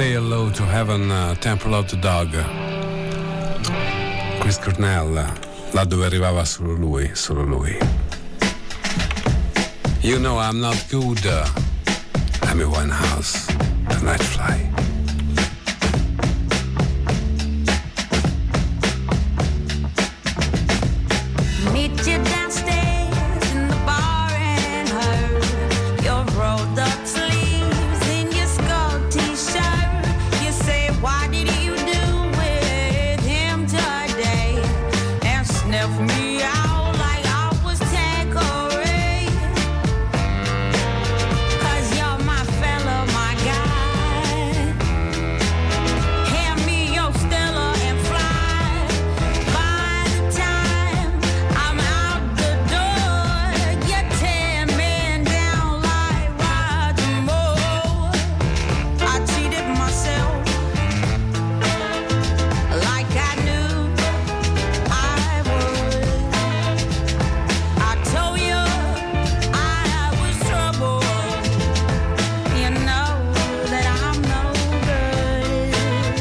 Say Hello to Heaven, uh, Temple of the Dog. Chris Cornell, là dove arrivava solo lui, solo lui. You Know I'm Not Good, uh, Amy Winehouse, The Nightfly. Meet you downstairs in the bar and her. Your rolled up sleeves in your skull t-shirt. You say, why did you do with him today? And sniff me out like I was Tanqueray. 'Cause you're my fella, my guy. Hand me your Stella and fly. By the time I'm out the door, you tear me down like Roger Moore. I cheated myself like I knew I would. I told you I was trouble. You know that I'm no good.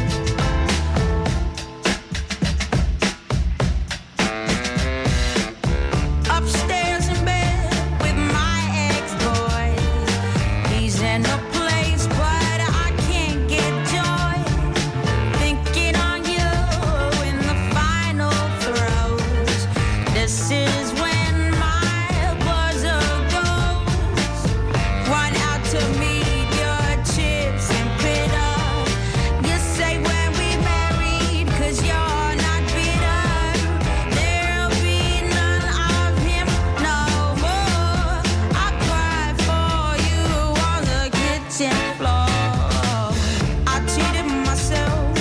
Upstairs in bed with my ex-boy. He's in a place, but I can't get joy. Thinking on you in the final throes. This is when my buzzer goes. Run out to meet your chips and bitter. You say when we married, 'cause you're not bitter. There'll be none of him no more. I cried for you on the kitchen floor. I cheated myself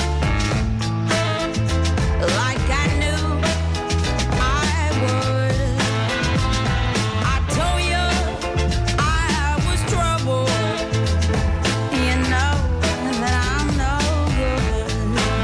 like I knew I would. I told you I was trouble. You know that I'm no good.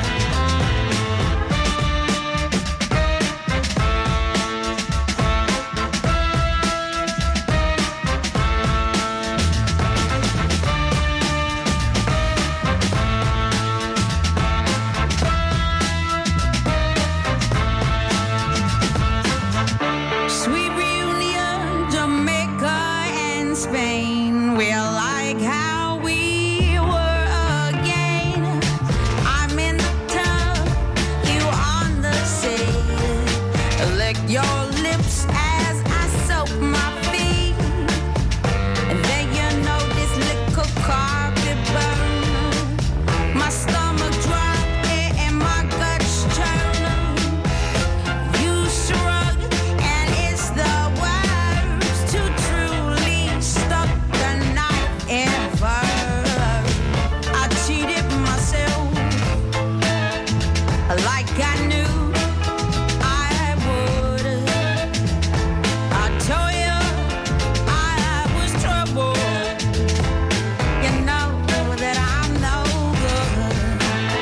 Sweet reunion, Jamaica and Spain. We're like how we were again. I'm in the tub, you on the sea. Lick your lips as I soap my feet. And then you know this little carpet burn. My stomach drop and my guts churn. You shrug and it's the words to truly stuck the knife ever. I cheated myself like I knew I would. I told you I was trouble. You know that I'm no good.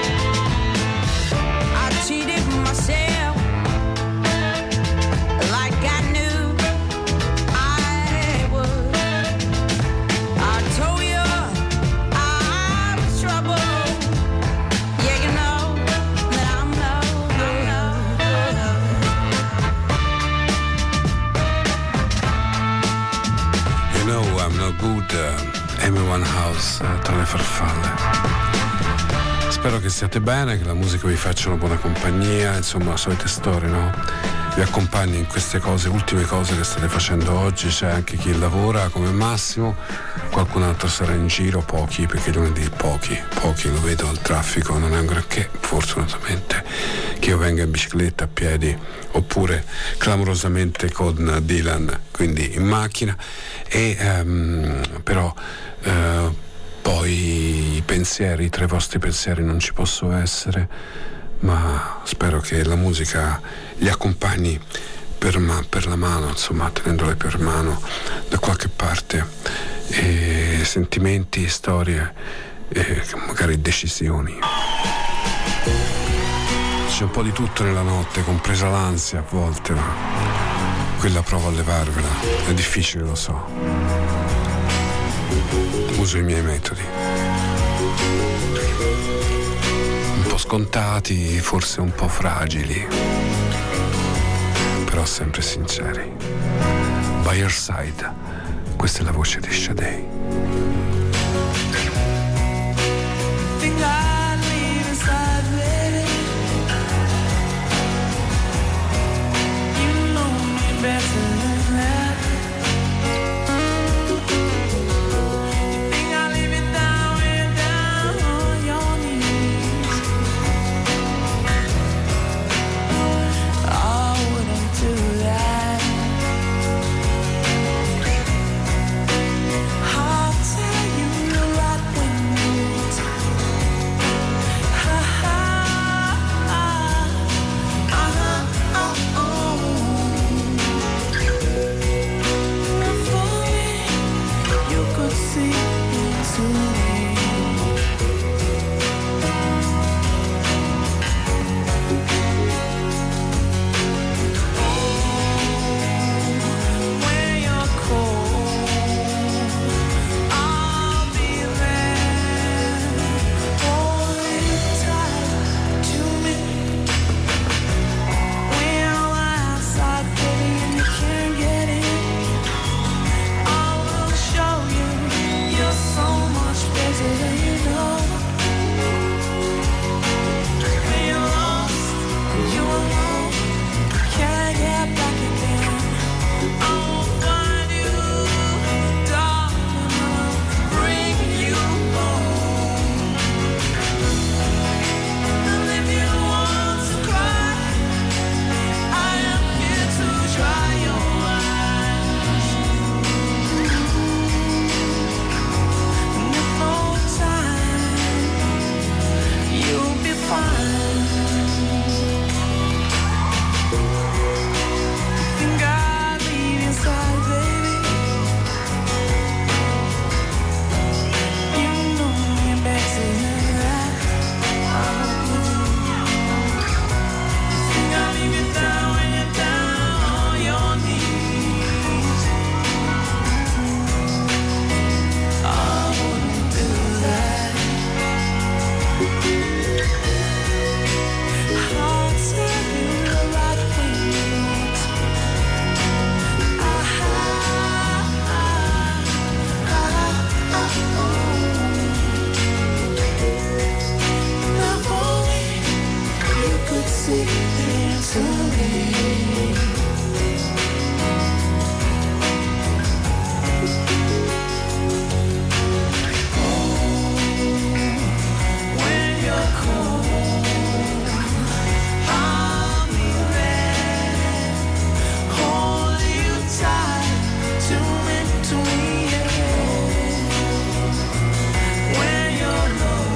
I cheated myself like I knew I would. I told you I was trouble. Yeah, you know that I'm no good. You Know I'm Not Good, uh, Amy Winehouse, uh, tra le farfalle. Spero che stiate bene, che la musica vi faccia una buona compagnia, insomma, le solite storie, no? Vi accompagni in queste cose, ultime cose che state facendo oggi. C'è anche chi lavora come Massimo, qualcun altro sarà in giro, pochi, perché lunedì pochi, pochi, lo vedo al traffico, non è un granché, fortunatamente, che io venga in bicicletta, a piedi, oppure clamorosamente con Dylan, quindi in macchina, e um, però uh, poi i pensieri, tra i vostri pensieri non ci posso essere, ma spero che la musica li accompagni per, ma, per la mano, insomma, tenendole per mano da qualche parte, e sentimenti, storie e magari decisioni. C'è un po' di tutto nella notte, compresa l'ansia a volte, ma quella provo a levarvela, è difficile, lo so. Uso i miei metodi. un po' scontati, forse un po' fragili, però sempre sinceri. By Your Side, questa è la voce di Sade. Think I'd leave inside, baby. You know me better than that. You think I'd leave you down and down on your knees. I wouldn't do that. I'll tell you right when you want. Ha ha ha ha oh oh. If only you could see into me. When you're cold, I'll be there. Hold you tight to me. When you're outside, baby, and you can't get in, I will show you you're so much better than you know. When you're lost, you're alone, can't get back again. I will find you, darling, I'll bring you home. And if you want to cry, I am here to dry your eyes. And if no time, you'll be fine. Think I'd leave inside, baby. You know me better than that. Think I'd leave you down when you're down on your knees. I wouldn't do that. I'll tell you right when you want. Ah ha ha ha oh. If only you could see into me. When you're cold, I'll be there. Hold you tight to me, to me, yeah. When you're low,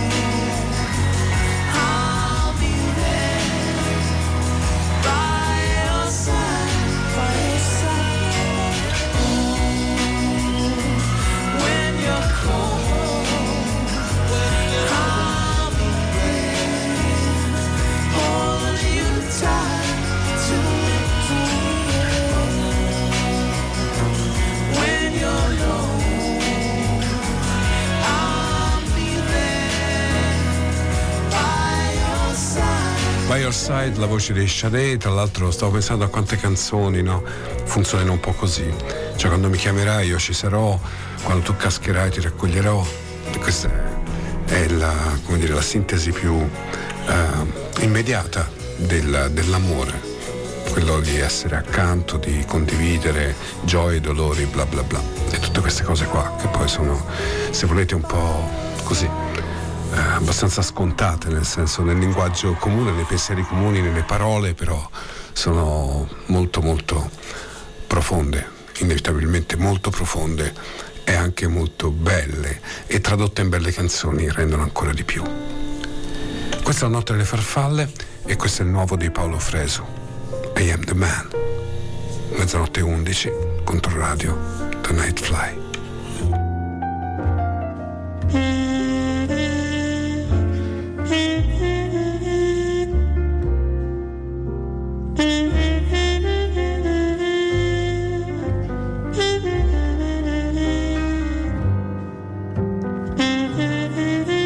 I'll be there. By your side, by your side. When you're cold, I'll be there. Hold you tight to me, to me, yeah. When you're low, I'll be there. By your side. By Your Side, la voce di Sade. Tra l'altro stavo pensando a quante canzoni, no, funzionano un po' così. Cioè, quando mi chiamerai io ci sarò, quando tu cascherai ti raccoglierò. E questa è, è la, come dire, la sintesi più eh, immediata del, dell'amore, quello di essere accanto, di condividere gioie, dolori, bla bla bla, e tutte queste cose qua che poi sono, se volete, un po' così eh, abbastanza scontate, nel senso, nel linguaggio comune, nei pensieri comuni, nelle parole, però sono molto molto profonde, inevitabilmente molto profonde e anche molto belle, e tradotte in belle canzoni rendono ancora di più. Questa è La notte delle farfalle e questo è il nuovo di Paolo Fresu, I Am The Man. Mezzanotte undici, Controradio, The Night Fly. Mm-hmm.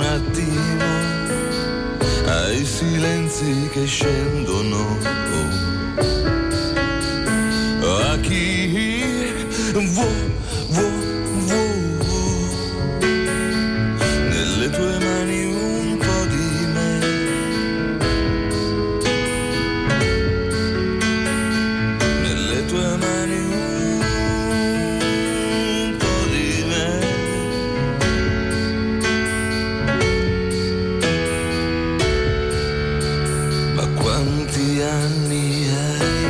attimo ai silenzi che scendono, a chi vuoi, vuoi, vuoi, nelle tue mani un po' di me, nelle tue mani un po' di me. Ma quanti anni hai?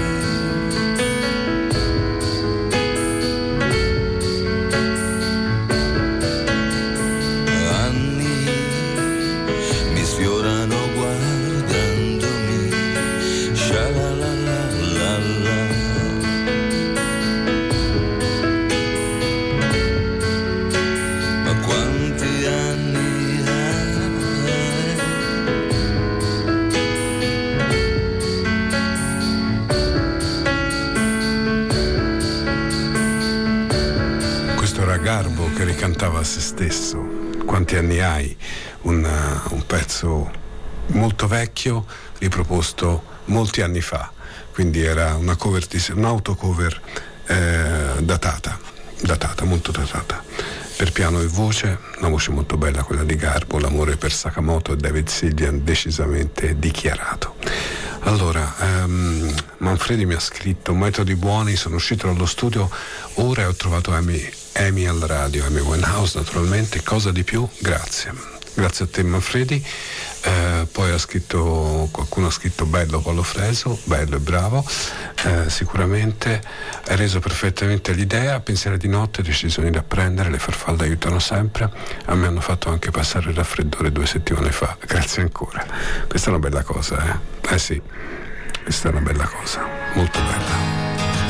Garbo che ricantava a se stesso. Quanti anni hai? Un, uh, un pezzo molto vecchio riproposto molti anni fa, quindi era una cover di, un'autocover eh, datata, datata, molto datata, per piano e voce, una voce molto bella quella di Garbo, l'amore per Sakamoto e David Sylvian decisamente dichiarato. Allora, um, Manfredi mi ha scritto: metodi buoni, sono uscito dallo studio ora e ho trovato Amy, Amy al radio, Amy Winehouse naturalmente, cosa di più? Grazie. Grazie a te Manfredi. Eh, poi ha scritto, qualcuno ha scritto bello Paolo Freso, bello e bravo, eh, sicuramente hai reso perfettamente l'idea, pensieri di notte, decisioni da prendere, le farfalle aiutano sempre, a me hanno fatto anche passare il raffreddore due settimane fa, grazie ancora. Questa è una bella cosa, eh? Eh sì, questa è una bella cosa, molto bella.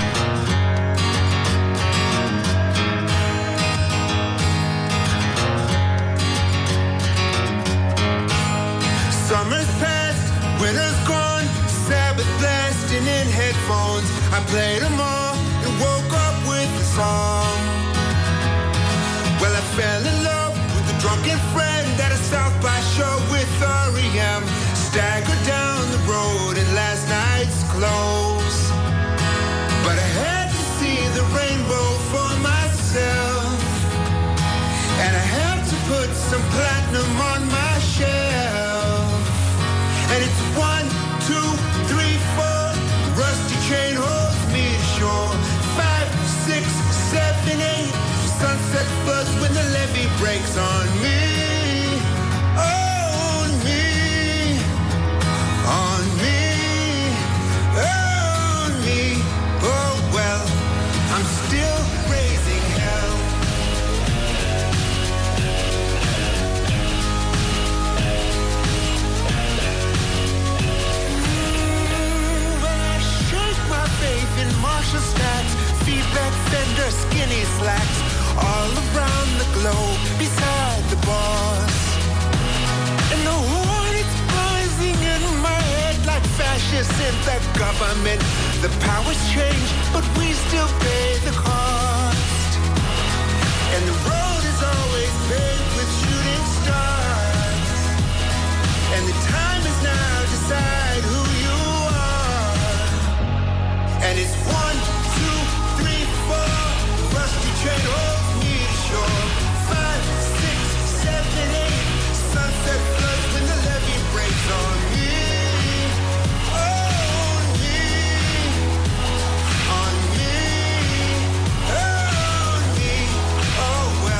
Summer's past, winter's gone, Sabbath blasting in headphones. I played them all and woke up with a song. Well, I fell in love with a drunken friend at a South by show with R E M. Staggered down the road in last night's clothes. But I had to see the rainbow for myself. And I had to put some platinum on my shelf. And it's one, two, three, four. Rusty chain holds me ashore. Five, six, seven, eight. Sunset floods when the levee breaks on me. On me. On me. On me. Oh well, I'm still raising hell. Faith in Marshall stacks, feedback fender, skinny slacks, all around the globe, beside the boss. And the hornets buzzing in my head like fascists in the government. The powers change, but we still pay the cost. And the road is always paved with shooting stars. And the time is now to decide who you are. And it's one, two, three, four. Rusty chain holds me ashore. Five, six, seven, eight. Sunset floods when the levee breaks on me. On me. On me. On me. Oh well.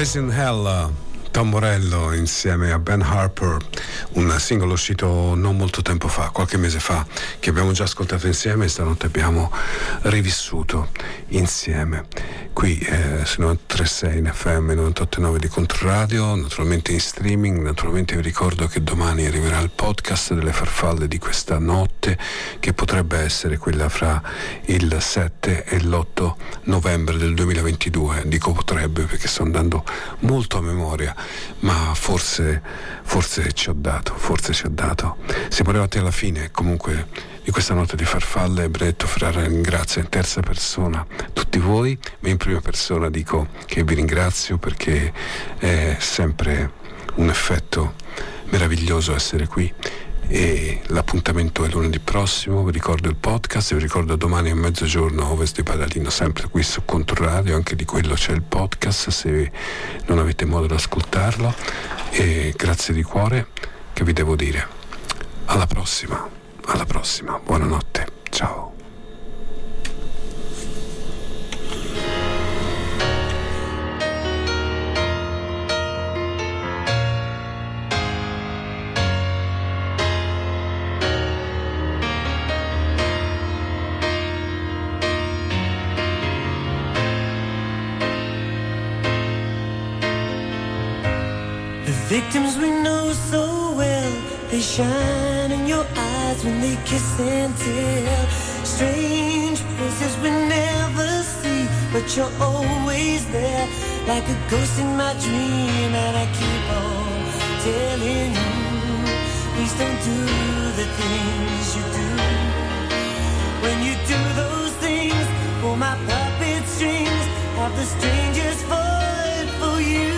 Raising Hell, Tom Morello insieme a Ben Harper, un singolo uscito non molto tempo fa, qualche mese fa, che abbiamo già ascoltato insieme e stanotte abbiamo rivissuto insieme qui eh, su novantatré sei in F M, novantotto e nove di Controradio, naturalmente in streaming. Naturalmente vi ricordo che domani arriverà il podcast delle farfalle di questa notte, che potrebbe essere quella fra il sette e l'otto novembre del duemilaventidue. Dico potrebbe perché sto andando molto a memoria, ma forse forse ci ho dato, forse ci ho dato. Siamo arrivati alla fine comunque di questa notte di farfalle. Benedetto Ferrara ringrazia in terza persona tutti voi, ma in prima persona dico che vi ringrazio perché è sempre un effetto meraviglioso essere qui. E l'appuntamento è lunedì prossimo. Vi ricordo il podcast, vi ricordo domani a mezzogiorno Ovest di Padalino, sempre qui su Controradio. Anche di quello c'è il podcast se non avete modo di ascoltarlo. E grazie di cuore, che vi devo dire. Alla prossima, alla prossima, buonanotte, ciao. Victims we know so well, they shine in your eyes when they kiss and tell. Strange places we never see, but you're always there, like a ghost in my dream. And I keep on telling you, please don't do the things you do. When you do those things, pull my puppet strings, have the strangers fall for you.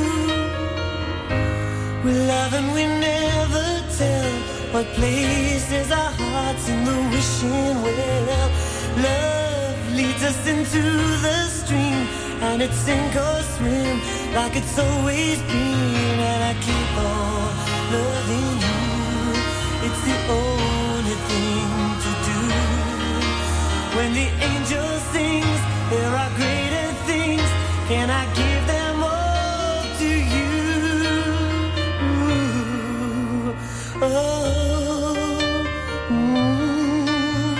We love and we never tell what places our hearts in the wishing well. Love leads us into the stream, and it's sink or swim like it's always been. And I keep on loving you, it's the only thing to do. When the angel sings, there are greater things, can I give them all to you? Oh, mm.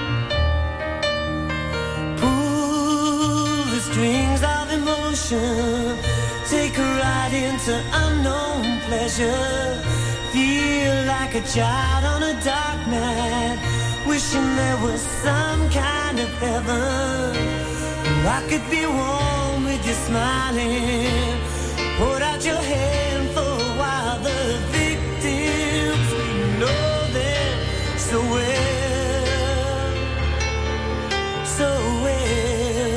Pull the strings of emotion, take a ride into unknown pleasure. Feel like a child on a dark night, wishing there was some kind of heaven. I could be warm with you smiling. Hold out your hand for a while. The victims, we know them so well, so well.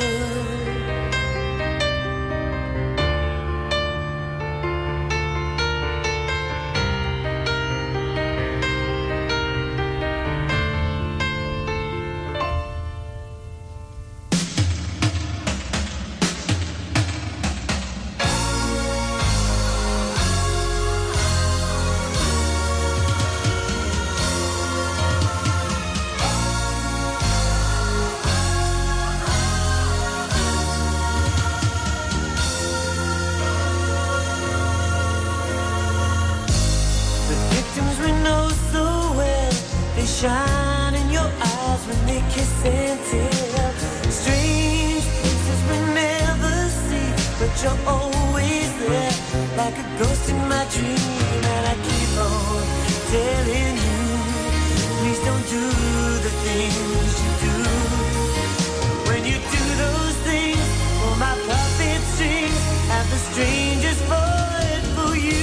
Shine in your eyes when they kiss and tell. Strange places we never see, but you're always there, like a ghost in my dream. And I keep on telling you, please don't do the things you do. When you do those things, pull my puppet strings, have the strangers fall for you.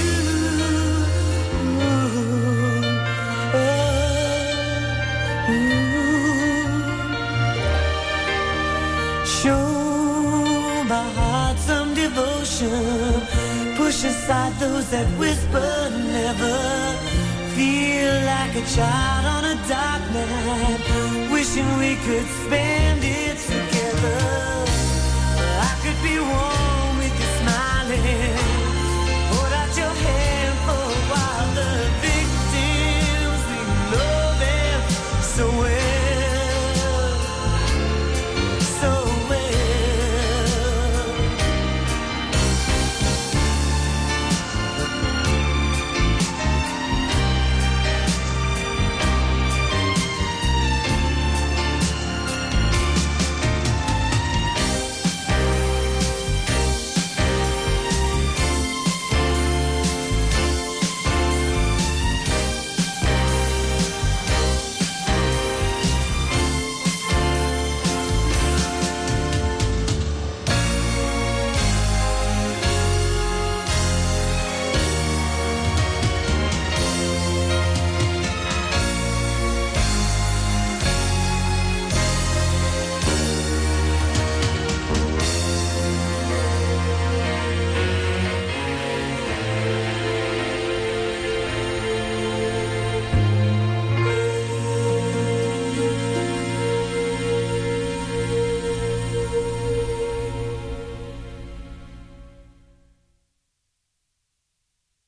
Show my heart some devotion, push aside those that whisper never. Feel like a child on a dark night, wishing we could spend it